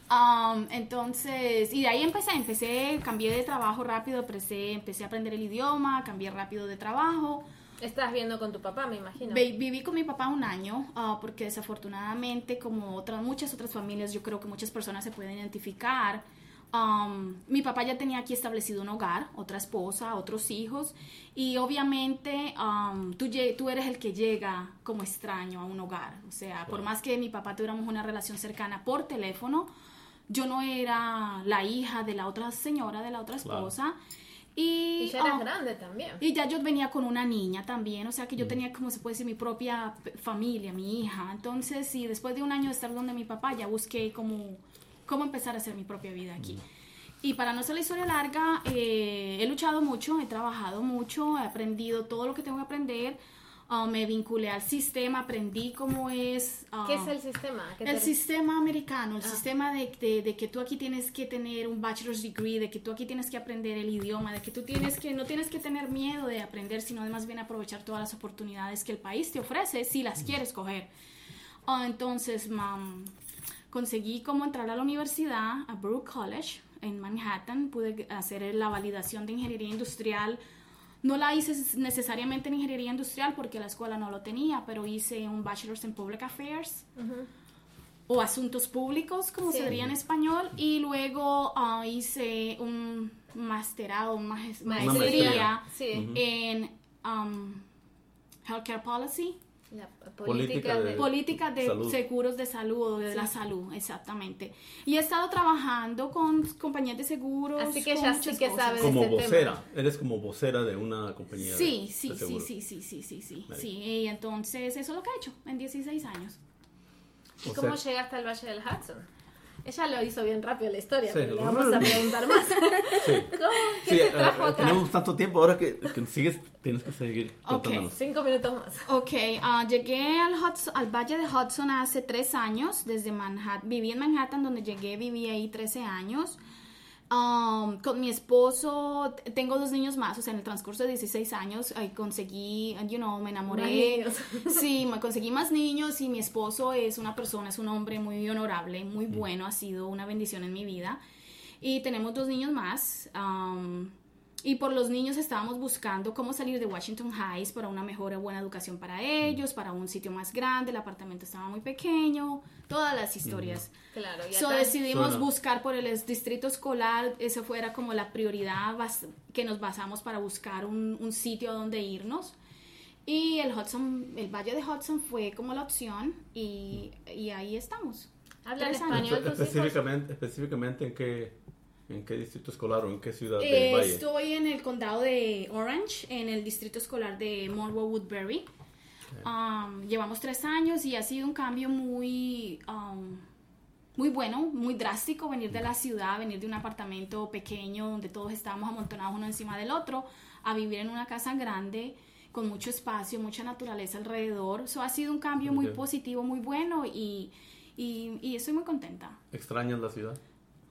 Entonces, y de ahí cambié de trabajo rápido, empecé a aprender el idioma, cambié rápido de trabajo. Estás viendo con tu papá, me imagino. Viví con mi papá 1 año, porque desafortunadamente, como muchas otras familias, yo creo que muchas personas se pueden identificar. Mi papá ya tenía aquí establecido un hogar, otra esposa, otros hijos, y obviamente tú eres el que llega como extraño a un hogar. O sea, por más que mi papá tuviéramos una relación cercana por teléfono, yo no era la hija de la otra señora, de la otra esposa. Claro. Y ya eras grande también. Y ya yo venía con una niña también, o sea que yo tenía, como se puede decir, mi propia familia, mi hija. Entonces, sí, después de 1 año de estar donde mi papá, ya busqué cómo empezar a hacer mi propia vida aquí. Y para no hacer la historia larga, he luchado mucho, he trabajado mucho, he aprendido todo lo que tengo que aprender. Me vinculé al sistema, aprendí cómo es... ¿Qué es el sistema? El sistema americano, el sistema de que tú aquí tienes que tener un bachelor's degree, de que tú aquí tienes que aprender el idioma, de que tú no tienes que tener miedo de aprender, sino más bien aprovechar todas las oportunidades que el país te ofrece si las quieres coger. Entonces, conseguí cómo entrar a la universidad, a Baruch College, en Manhattan. Pude hacer la validación de ingeniería industrial. No la hice necesariamente en ingeniería industrial porque la escuela no lo tenía, pero hice un Bachelor's in Public Affairs o Asuntos Públicos, como se diría en español, y luego hice un masterado, maestría en Healthcare Policy. La política de salud. Seguros de salud o de la salud, exactamente. Y he estado trabajando con compañías de seguros. Así que con ya muchas sí que cosas. sabes Como ese vocera, tema. eres como vocera de una compañía Sí, de sí. Vale. Sí, y entonces eso es lo que he hecho en 16 años. ¿Y O cómo sea- llegaste al Valle del Hudson? Ella lo hizo bien rápido la historia, Sí. pero le vamos a preguntar más. Sí. ¿Cómo? ¿Qué Sí, te trajo acá? tenemos tanto tiempo, ahora que sigues, tienes que seguir contándonos. 5 minutos más. Ok, llegué al Valle de Hudson hace 3 años, desde Manhattan. Viví en Manhattan, donde llegué, viví ahí 13 años. Con mi esposo, tengo 2 niños más, o sea, en el transcurso de 16 años conseguí, me enamoré. Más niños. Sí, me conseguí más niños y mi esposo es un hombre muy honorable, muy bueno, ha sido una bendición en mi vida. Y tenemos 2 niños más. Y por los niños estábamos buscando cómo salir de Washington Heights para una mejor buena educación para ellos, para un sitio más grande, el apartamento estaba muy pequeño, todas las historias. Claro, y So acá decidimos Suena. buscar por el distrito escolar, esa fuera como la prioridad que nos basamos para buscar un sitio donde irnos. Y el Valle de Hudson fue como la opción y ahí estamos. ¿Hablan 3 años. español tus hijos? Específicamente ¿en qué distrito escolar o en qué ciudad del Valle? Estoy en el condado de Orange, en el distrito escolar de Monroe Woodbury. Llevamos 3 años y ha sido un cambio muy bueno, muy drástico venir de la ciudad, venir de un apartamento pequeño donde todos estábamos amontonados uno encima del otro, a vivir en una casa grande con mucho espacio, mucha naturaleza alrededor. Ha sido un cambio muy positivo, muy bueno y estoy muy contenta. ¿Extrañas la ciudad?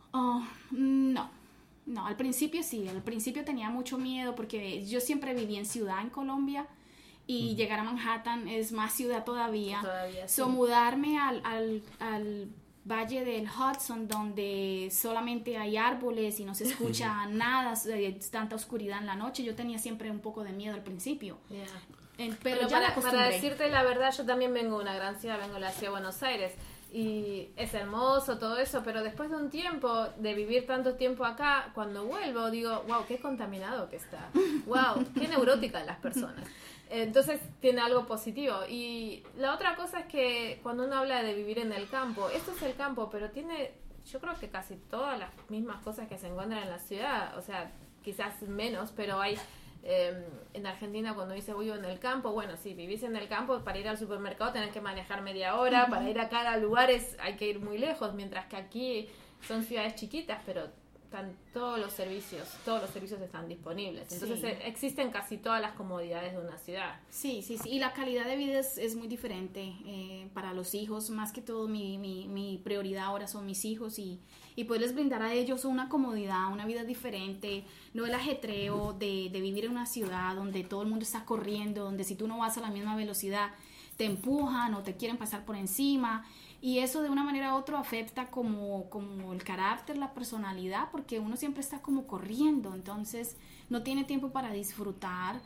No, al principio sí, al principio tenía mucho miedo porque yo siempre viví en ciudad en Colombia y llegar a Manhattan es más ciudad todavía. Sí. Mudarme al Valle del Hudson donde solamente hay árboles y no se escucha nada, tanta oscuridad en la noche, yo tenía siempre un poco de miedo al principio. Yeah. Pero ya me para acostumbré. decirte la verdad, yo también vengo de una gran ciudad, vengo de la ciudad de Buenos Aires. Y es hermoso todo eso, pero después de un tiempo, de vivir tanto tiempo acá, cuando vuelvo digo, wow, qué contaminado que está, wow, qué neuróticas las personas. Entonces tiene algo positivo. Y la otra cosa es que cuando uno habla de vivir en el campo, esto es el campo, pero tiene, yo creo que casi todas las mismas cosas que se encuentran en la ciudad, o sea, quizás menos, pero hay... en Argentina cuando dice vivo en el campo, bueno, si vivís en el campo, para ir al supermercado tenés que manejar media hora, para ir a cada lugares hay que ir muy lejos, mientras que aquí son ciudades chiquitas, pero están todos los servicios están disponibles, entonces existen casi todas las comodidades de una ciudad. Sí, y la calidad de vida es muy diferente para los hijos, más que todo mi prioridad ahora son mis hijos y poderles brindar a ellos una comodidad, una vida diferente, no el ajetreo de vivir en una ciudad donde todo el mundo está corriendo, donde si tú no vas a la misma velocidad te empujan o te quieren pasar por encima, y eso de una manera u otra afecta como el carácter, la personalidad, porque uno siempre está como corriendo, entonces no tiene tiempo para disfrutar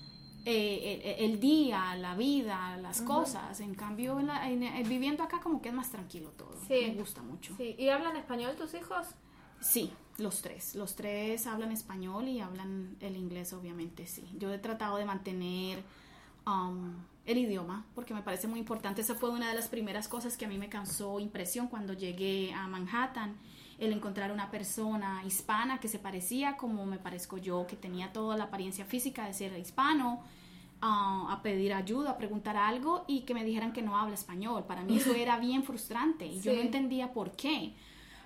el día, la vida, las cosas. En cambio, viviendo acá como que es más tranquilo todo. Sí. Me gusta mucho. Sí. ¿Y hablan español tus hijos? Sí, los tres hablan español y hablan el inglés, obviamente, sí. Yo he tratado de mantener el idioma porque me parece muy importante. Esa fue una de las primeras cosas que a mí me causó impresión cuando llegué a Manhattan, el encontrar una persona hispana que se parecía como me parezco yo, que tenía toda la apariencia física de ser hispano, a pedir ayuda, a preguntar algo y que me dijeran que no habla español. Para mí eso era bien frustrante y yo no entendía por qué.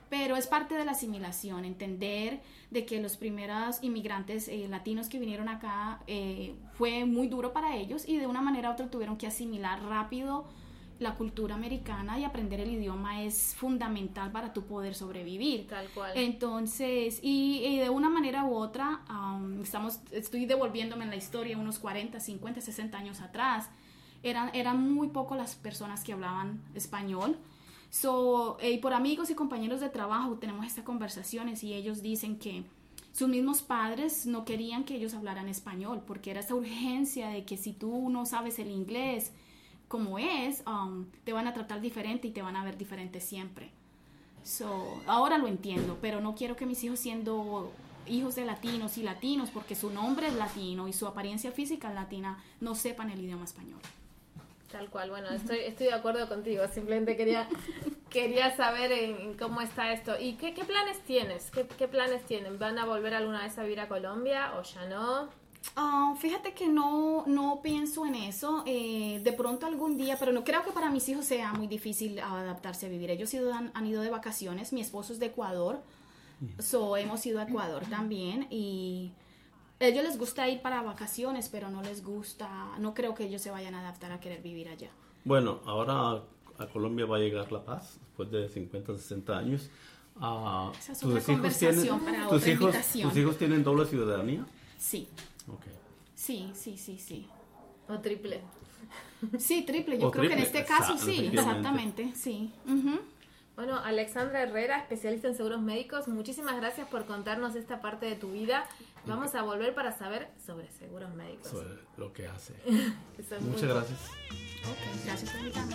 pero es parte de la asimilación, entender de que los primeros inmigrantes latinos que vinieron acá fue muy duro para ellos y de una manera u otra tuvieron que asimilar rápido la cultura americana, y aprender el idioma es fundamental para tu poder sobrevivir. Tal cual. Entonces, y de una manera u otra, estoy devolviéndome en la historia unos 40, 50, 60 años atrás, eran muy pocos las personas que hablaban español. Y por amigos y compañeros de trabajo tenemos estas conversaciones y ellos dicen que sus mismos padres no querían que ellos hablaran español porque era esta urgencia de que si tú no sabes el inglés como es, te van a tratar diferente y te van a ver diferente siempre. Ahora lo entiendo, pero no quiero que mis hijos, siendo hijos de latinos y latinos, porque su nombre es latino y su apariencia física es latina, no sepan el idioma español. Tal cual, bueno, estoy de acuerdo contigo, simplemente quería saber en cómo está esto. ¿Y qué planes tienes? ¿Qué planes tienen? ¿Van a volver alguna vez a vivir a Colombia o ya no? Fíjate que no pienso en eso, de pronto algún día, pero no creo que para mis hijos sea muy difícil adaptarse a vivir. Ellos han ido de vacaciones, mi esposo es de Ecuador, hemos ido a Ecuador también, y a ellos les gusta ir para vacaciones, pero no creo que ellos se vayan a adaptar a querer vivir allá. Bueno, ahora a Colombia va a llegar la paz, después de 50, 60 años. Esa es otra conversación para otra invitación. ¿Tus hijos tienen doble ciudadanía? Sí. Okay. Sí. ¿O triple? Sí, triple. Yo creo que en este caso sí, exactamente, sí. Uh-huh. Bueno, Alexandra Herrera, especialista en seguros médicos, muchísimas gracias por contarnos esta parte de tu vida. Vamos a volver para saber sobre seguros médicos. Sobre lo que hace. Muchas gracias. Ok, gracias por invitarme.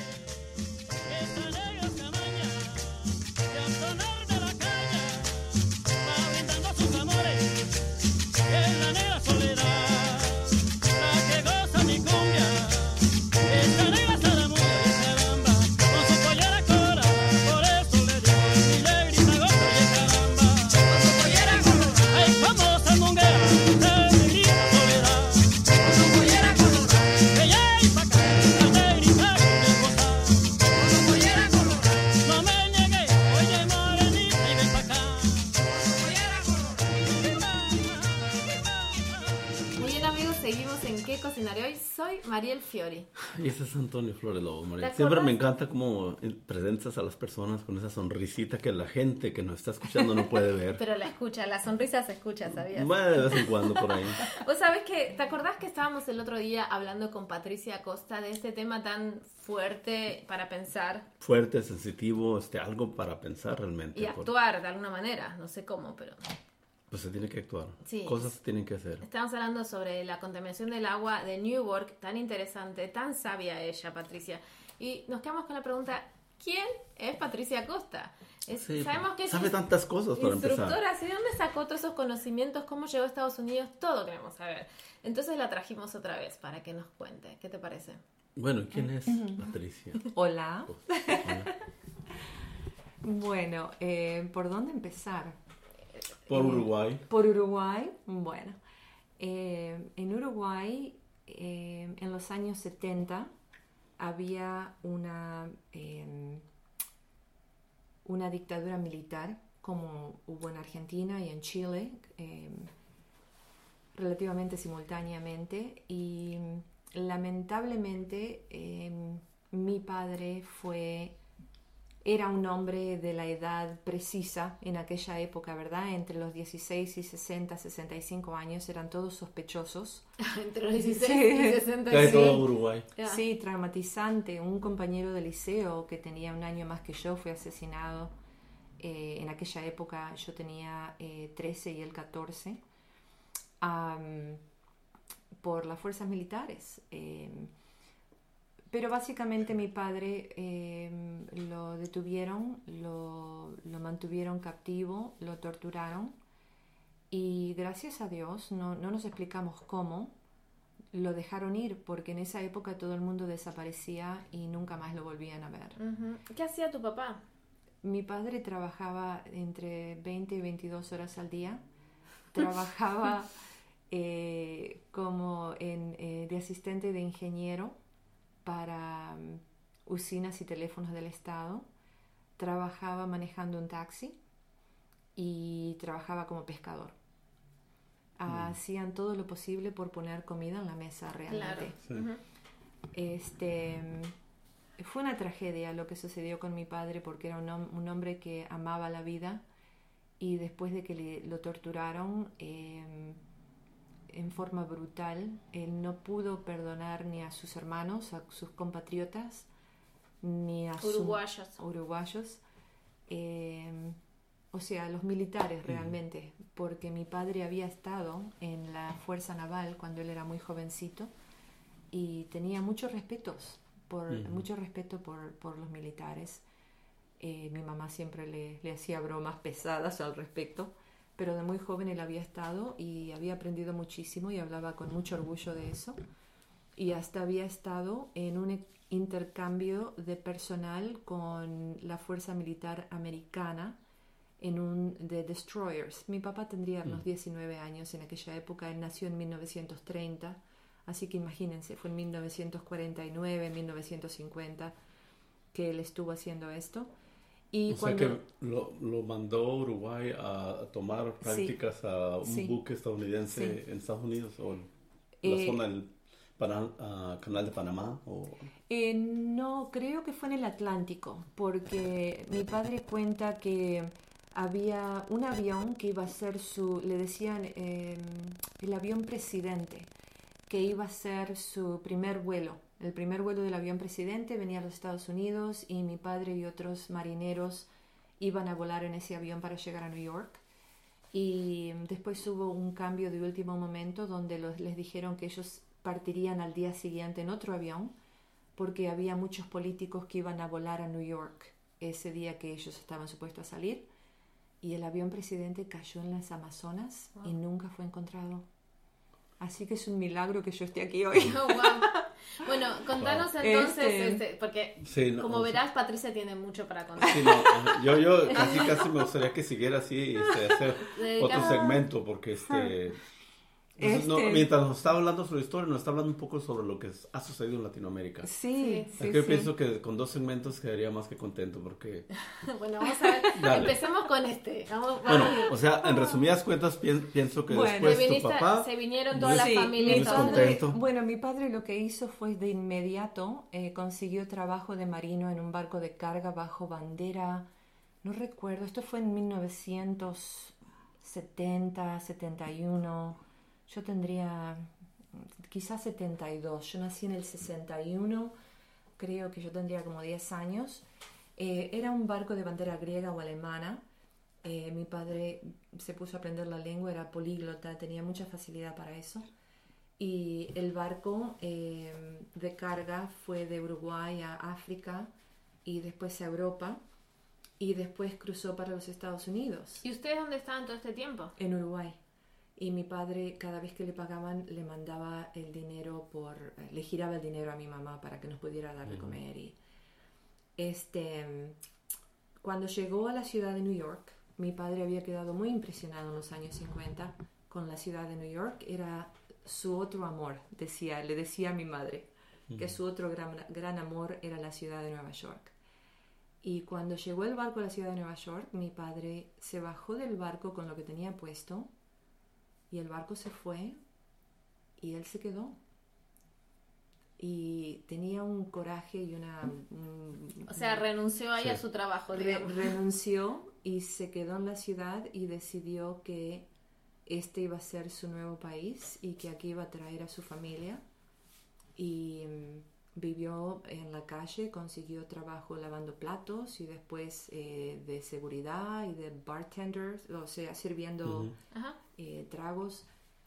Cocinaré hoy, soy Mariel Fiori. Y ese es Antonio Flores Lobo, Mariel. Siempre me encanta cómo presentas a las personas con esa sonrisita que la gente que nos está escuchando no puede ver. Pero la sonrisa se escucha, ¿sabías? Bueno, de vez en cuando por ahí. Vos sabés que, ¿te acordás que estábamos el otro día hablando con Patricia Acosta de este tema tan fuerte para pensar? Fuerte, sensitivo, algo para pensar realmente. Y actuar de alguna manera, no sé cómo, pero... Pues se tiene que actuar, sí, cosas se tienen que hacer. Estamos hablando sobre la contaminación del agua de Newark, tan interesante, tan sabia ella, Patricia. Y nos quedamos con la pregunta, ¿quién es Patricia Acosta? Sabemos que sabe tantas cosas para empezar. Instructora, ¿sí? ¿De dónde sacó todos esos conocimientos? ¿Cómo llegó a Estados Unidos? Todo queremos saber. Entonces la trajimos otra vez para que nos cuente. ¿Qué te parece? Bueno, ¿quién es Patricia? Hola. Bueno, ¿por dónde empezar? Por Uruguay. Por Uruguay, bueno. En Uruguay, en los años 70, había una dictadura militar, como hubo en Argentina y en Chile, relativamente simultáneamente. Y lamentablemente, mi padre era un hombre de la edad precisa en aquella época, ¿verdad? Entre los 16 y 60, 65 años eran todos sospechosos. Entre los 16 y 65. Cae todo Uruguay. Sí, traumatizante. Un compañero de liceo que tenía un año más que yo fue asesinado. En aquella época yo tenía 13 y él 14. Por las fuerzas militares. Pero básicamente mi padre lo detuvieron, lo mantuvieron captivo, lo torturaron y gracias a Dios, no nos explicamos cómo, lo dejaron ir porque en esa época todo el mundo desaparecía y nunca más lo volvían a ver. Uh-huh. ¿Qué hacía tu papá? Mi padre trabajaba entre 20 y 22 horas al día, trabajaba como de asistente de ingeniero para usinas y teléfonos del Estado. trabajaba manejando un taxi y trabajaba como pescador. Hacían todo lo posible por poner comida en la mesa realmente. Claro. Sí. Fue una tragedia lo que sucedió con mi padre porque era un hombre que amaba la vida y después de que lo torturaron en forma brutal, él no pudo perdonar ni a sus hermanos, a sus compatriotas, ni a uruguayos, o sea, a los militares realmente, porque mi padre había estado en la Fuerza Naval cuando él era muy jovencito y tenía mucho respeto por los militares. Mi mamá siempre le hacía bromas pesadas al respecto, pero de muy joven él había estado y había aprendido muchísimo y hablaba con mucho orgullo de eso, y hasta había estado en un intercambio de personal con la Fuerza Militar Americana de destroyers. Mi papá tendría unos 19 años en aquella época, él nació en 1930, así que imagínense, fue en 1949, 1950 que él estuvo haciendo esto. Y sea que lo mandó a Uruguay a tomar prácticas a un buque estadounidense en Estados Unidos o en la zona del Canal de Panamá. No, creo que fue en el Atlántico, porque mi padre cuenta que había un avión que iba a ser le decían el avión presidente, que iba a ser su primer vuelo. El primer vuelo del avión presidente venía a los Estados Unidos y mi padre y otros marineros iban a volar en ese avión para llegar a New York. Y después hubo un cambio de último momento donde les dijeron que ellos partirían al día siguiente en otro avión porque había muchos políticos que iban a volar a New York ese día que ellos estaban supuestos a salir. Y el avión presidente cayó en las Amazonas y nunca fue encontrado. Así que es un milagro que yo esté aquí hoy. Oh, wow. Bueno, contanos entonces, porque como verás, Patricia tiene mucho para contar. Sí, yo casi me gustaría que siguiera así hacer otro segmento, porque mientras nos está hablando sobre la historia, nos está hablando un poco sobre lo que ha sucedido en Latinoamérica. Sí. Yo pienso que con 2 segmentos quedaría más que contento, porque... Bueno, vamos a ver. Dale. Empecemos con O sea, en resumidas cuentas, pienso que después tu papá... Se vinieron todas las familias. Bueno, mi padre lo que hizo fue de inmediato consiguió trabajo de marino en un barco de carga bajo bandera, no recuerdo, esto fue en 1970, 71... Yo tendría quizás 72, yo nací en el 61, creo que yo tendría como 10 años. Era un barco de bandera griega o alemana. Mi padre se puso a aprender la lengua, era políglota, tenía mucha facilidad para eso. Y el barco de carga fue de Uruguay a África y después a Europa y después cruzó para los Estados Unidos. ¿Y ustedes dónde estaban todo este tiempo? En Uruguay. Y mi padre, cada vez que le pagaban, le mandaba el dinero le giraba el dinero a mi mamá para que nos pudiera dar de comer. Y cuando llegó a la ciudad de New York, mi padre había quedado muy impresionado en los años 50 con la ciudad de New York. Era su otro amor, le decía a mi madre, que su otro gran amor era la ciudad de Nueva York. Y cuando llegó el barco a la ciudad de Nueva York, mi padre se bajó del barco con lo que tenía puesto. Y el barco se fue y él se quedó. Y tenía un coraje y o sea, renunció ahí a su trabajo, digamos. Renunció y se quedó en la ciudad y decidió que este iba a ser su nuevo país y que aquí iba a traer a su familia. Y vivió en la calle, consiguió trabajo lavando platos y después de seguridad y de bartender, o sea, sirviendo tragos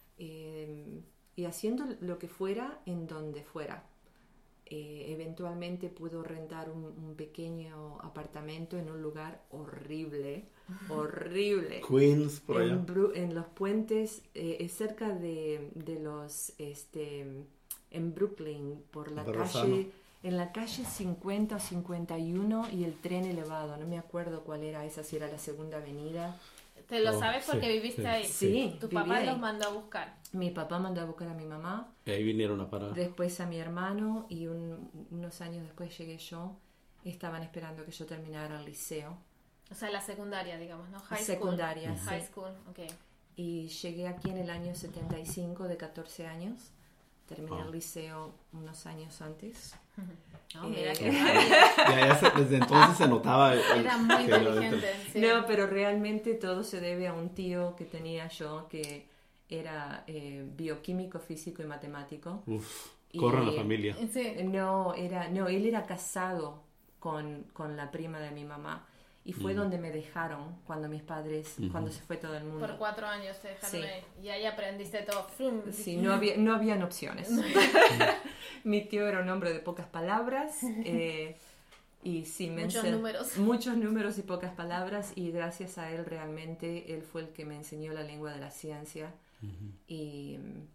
y haciendo lo que fuera en donde fuera. Eventualmente pudo rentar un pequeño apartamento en un lugar horrible. Queens, por allá. En los puentes, cerca de los... en Brooklyn, por la calle, en la calle 50 o 51 y el tren elevado, no me acuerdo cuál era esa, si era la segunda avenida. ¿Te lo sabes porque viviste ahí? Sí. ¿Tu papá los mandó a buscar? Mi papá mandó a buscar a mi mamá. Y ahí vinieron a parar. Después a mi hermano y unos años después llegué yo. estaban esperando que yo terminara el liceo. O sea, la secundaria, digamos, ¿no? Secundaria, sí. High school, ok. Y llegué aquí en el año 75, de 14 años. Terminé el liceo unos años antes. Oh, mira Desde entonces se notaba. Era muy inteligente. Sí. No, pero realmente todo se debe a un tío que tenía yo que era bioquímico, físico y matemático. Corre la familia. Sí. No, él era casado con la prima de mi mamá. Y fue donde me dejaron cuando mis padres, cuando se fue todo el mundo. Por 4 años te dejaron Sí. ahí. Y ahí aprendiste todo. Sí, no habían opciones. Mi tío era un hombre de pocas palabras. Y sí, muchos números y pocas palabras. Y gracias a él realmente, él fue el que me enseñó la lengua de la ciencia. Y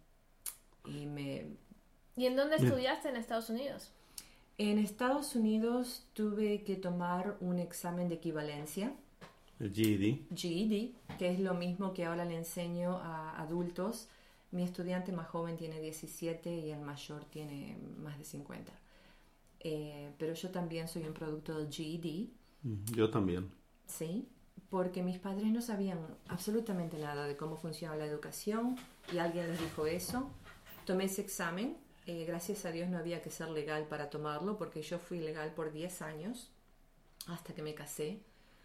en dónde estudiaste en Estados Unidos? En Estados Unidos tuve que tomar un examen de equivalencia. El GED. GED, que es lo mismo que ahora le enseño a adultos. Mi estudiante más joven tiene 17 y el mayor tiene más de 50. Pero yo también soy un producto del GED. Yo también. Sí, porque mis padres no sabían absolutamente nada de cómo funciona la educación y alguien les dijo eso. Tomé ese examen. Gracias a Dios no había que ser legal para tomarlo, porque yo fui legal por 10 años hasta que me casé.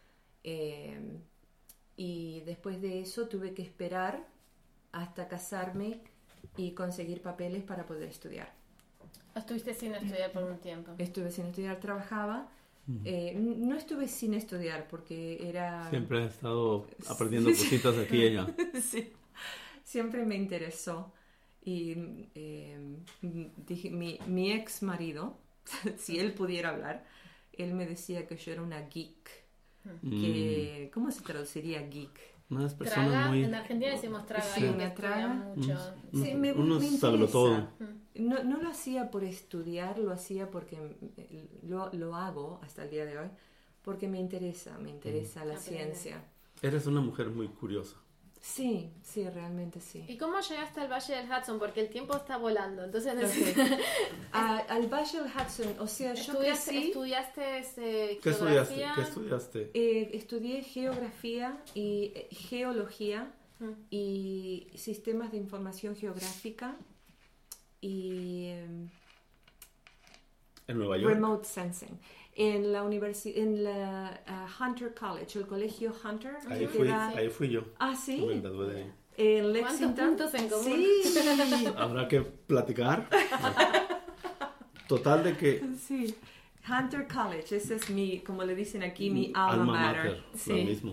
Y después de eso tuve que esperar hasta casarme y conseguir papeles para poder estudiar. Estuviste sin estudiar por un tiempo. Estuve sin estudiar, trabajaba. No estuve sin estudiar porque era... Siempre he estado aprendiendo cositas aquí y allá. Sí, siempre me interesó. Y dije, mi ex marido, si él pudiera hablar, él me decía que yo era una geek. ¿Cómo se traduciría geek? Unas personas traga, muy... en Argentina decimos traga, Sí, alguien que una estudia traga. mucho. Sí, me Unos interesa. sablotodo. No lo hacía por estudiar, lo hacía porque lo hago hasta el día de hoy, porque me interesa la ciencia. Eres una mujer muy curiosa. Sí, realmente sí. ¿Y cómo llegaste al Valle del Hudson? Porque el tiempo está volando, entonces Al Valle del Hudson, o sea, yo crecí... ¿Estudiaste ¿Qué geografía? estudiaste? Estudié geografía y geología y sistemas de información geográfica y ¿En Nueva York? remote sensing. En la Hunter College, el colegio Hunter. Ahí fui yo. Ah, ¿sí? Me gradué de ahí. En Lexington. ¿Cuántos puntos en común? Sí. Habrá que platicar. Total de que... Sí. Hunter College, ese es mi, como le dicen aquí, mi alma mater. Sí. Lo mismo.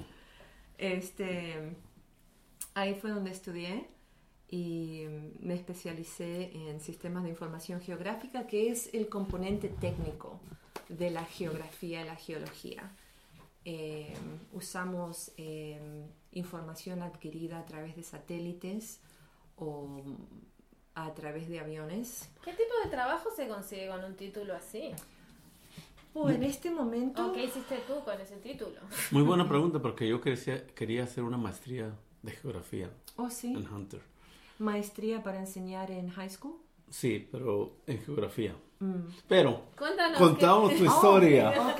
Ahí fue donde estudié y me especialicé en sistemas de información geográfica, que es el componente técnico de la geografía y la geología. Usamos información adquirida a través de satélites o a través de aviones. ¿Qué tipo de trabajo se consigue con un título así? En este momento... ¿O qué hiciste tú con ese título? Muy buena pregunta, porque yo quería hacer una maestría de geografía ¿sí? en Hunter. ¿Maestría para enseñar en high school? Sí, pero en geografía. Pero contamos tu historia. Ok.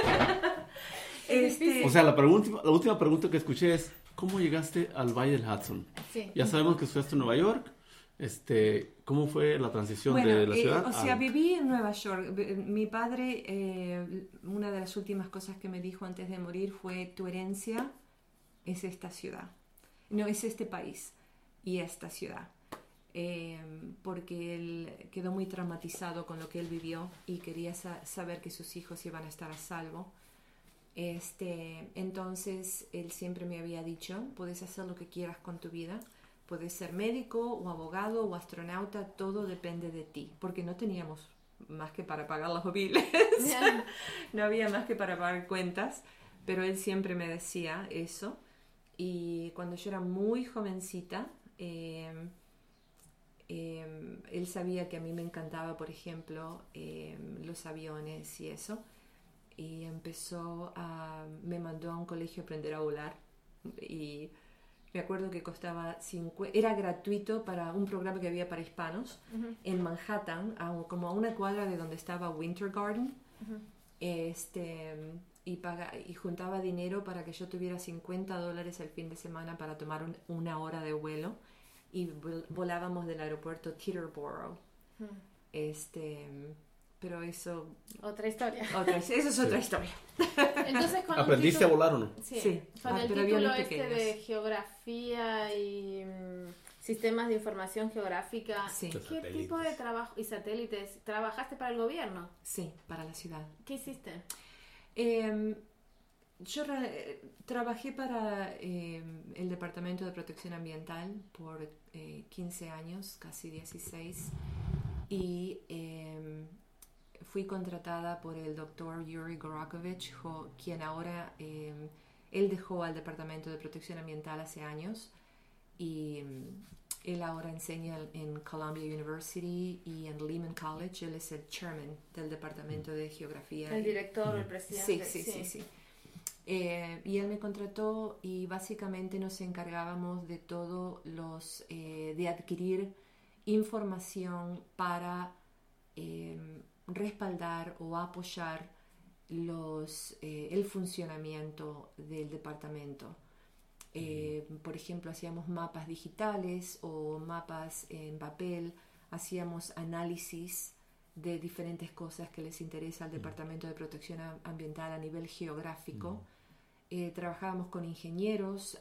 O sea, la última pregunta que escuché es, ¿cómo llegaste al Valle del Hudson? Sí. Ya sabemos que estudiaste en Nueva York. ¿Cómo fue la transición de la ciudad? Viví en Nueva York. Mi padre, una de las últimas cosas que me dijo antes de morir fue: tu herencia es esta ciudad. No, es este país y esta ciudad. Porque él quedó muy traumatizado con lo que él vivió y quería saber que sus hijos iban a estar a salvo. Entonces él siempre me había dicho: puedes hacer lo que quieras con tu vida, puedes ser médico o abogado o astronauta, todo depende de ti, porque no teníamos más que para pagar los biles. Yeah. No había más que para pagar cuentas, pero él siempre me decía eso. Y cuando yo era muy jovencita, él sabía que a mí me encantaba, por ejemplo, los aviones y eso, y me mandó a un colegio a aprender a volar, y me acuerdo que era gratuito para un programa que había para hispanos en Manhattan, como a una cuadra de donde estaba Winter Garden. y juntaba dinero para que yo tuviera $50 el fin de semana para tomar una hora de vuelo, y volábamos del aeropuerto Teterboro. Pero eso... Otra historia. Eso es otra historia. Entonces, con ¿Aprendiste a volar o no? Sí. Con el título de geografía y sistemas de información geográfica. Sí. ¿Qué tipo de trabajo y satélites? ¿Trabajaste para el gobierno? Sí, para la ciudad. ¿Qué hiciste? Yo trabajé para el Departamento de Protección Ambiental por 15 años, casi 16, y fui contratada por el doctor Yuri Gorakovich, quien ahora, él dejó al Departamento de Protección Ambiental hace años, y él ahora enseña en Columbia University y en Lehman College. Él es el chairman del Departamento de Geografía. El director, el presidente. Sí. Y él me contrató, y básicamente nos encargábamos de todo de adquirir información para respaldar o apoyar el funcionamiento del departamento. Por ejemplo, hacíamos mapas digitales o mapas en papel, hacíamos análisis de diferentes cosas que les interesa al Departamento de Protección Ambiental a nivel geográfico. Trabajábamos con ingenieros,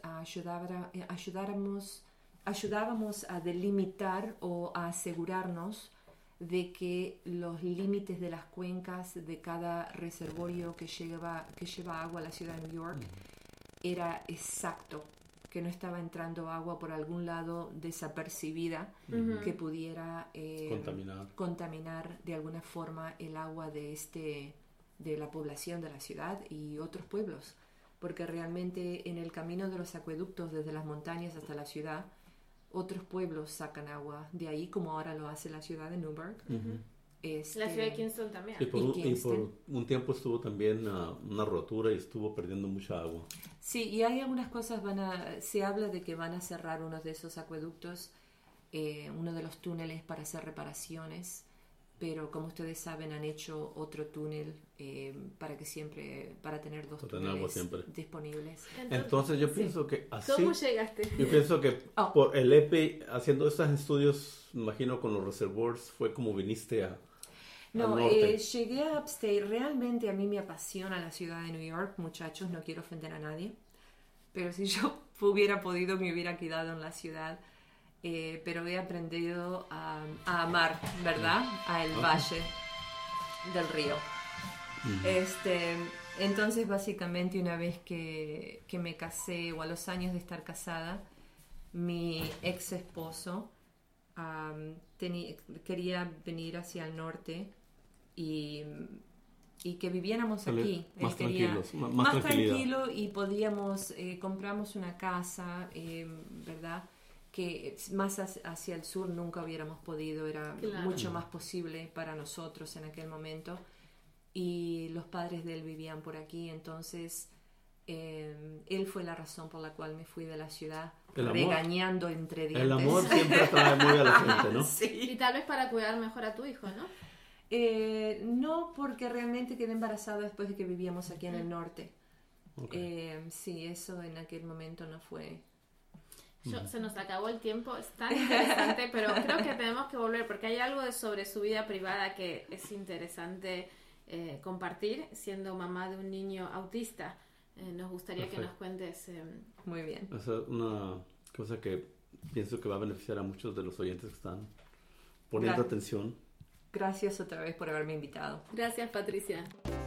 ayudábamos a delimitar o a asegurarnos de que los límites de las cuencas de cada reservorio que lleva agua a la ciudad de New York era exacto, que no estaba entrando agua por algún lado desapercibida que pudiera contaminar de alguna forma el agua de la población de la ciudad y otros pueblos, porque realmente en el camino de los acueductos desde las montañas hasta la ciudad, otros pueblos sacan agua de ahí, como ahora lo hace la ciudad de Newburgh. La ciudad de Kingston también. Y por un tiempo estuvo también una rotura y estuvo perdiendo mucha agua. Sí, y hay algunas cosas, se habla de que van a cerrar uno de esos acueductos, uno de los túneles, para hacer reparaciones, pero como ustedes saben, han hecho otro túnel para tener dos túneles disponibles. Entonces yo pienso que así... ¿Cómo llegaste? Yo pienso que por el EPI, haciendo estos estudios, me imagino con los reservoirs, fue como viniste al norte. Llegué a Upstate. Realmente a mí me apasiona la ciudad de New York, muchachos, no quiero ofender a nadie, pero si yo hubiera podido me hubiera quedado en la ciudad. Pero he aprendido a amar, ¿verdad? A el valle del río. Entonces, básicamente, una vez que me casé, o a los años de estar casada, mi ex esposo quería venir hacia el norte y que viviéramos aquí. Más Él quería más tranquilo, y podíamos, compramos una casa, ¿verdad? Que más hacia el sur nunca hubiéramos podido, era mucho más posible para nosotros en aquel momento, y los padres de él vivían por aquí, entonces él fue la razón por la cual me fui de la ciudad, regañando entre dientes. El amor siempre trae muy a la gente, ¿no? Sí. Y tal vez para cuidar mejor a tu hijo, ¿no? No, porque realmente quedé embarazada después de que vivíamos aquí en el norte. Sí, eso en aquel momento no fue... Se nos acabó el tiempo, es tan interesante, pero creo que tenemos que volver, porque hay algo sobre su vida privada que es interesante compartir, siendo mamá de un niño autista. Nos gustaría que nos cuentes. Muy bien. Es una cosa que pienso que va a beneficiar a muchos de los oyentes que están poniendo atención. Gracias otra vez por haberme invitado. Gracias, Patricia.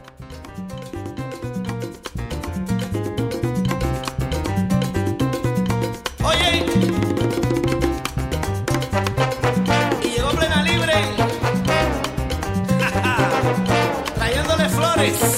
Y llegó Plena Libre trayéndole flores.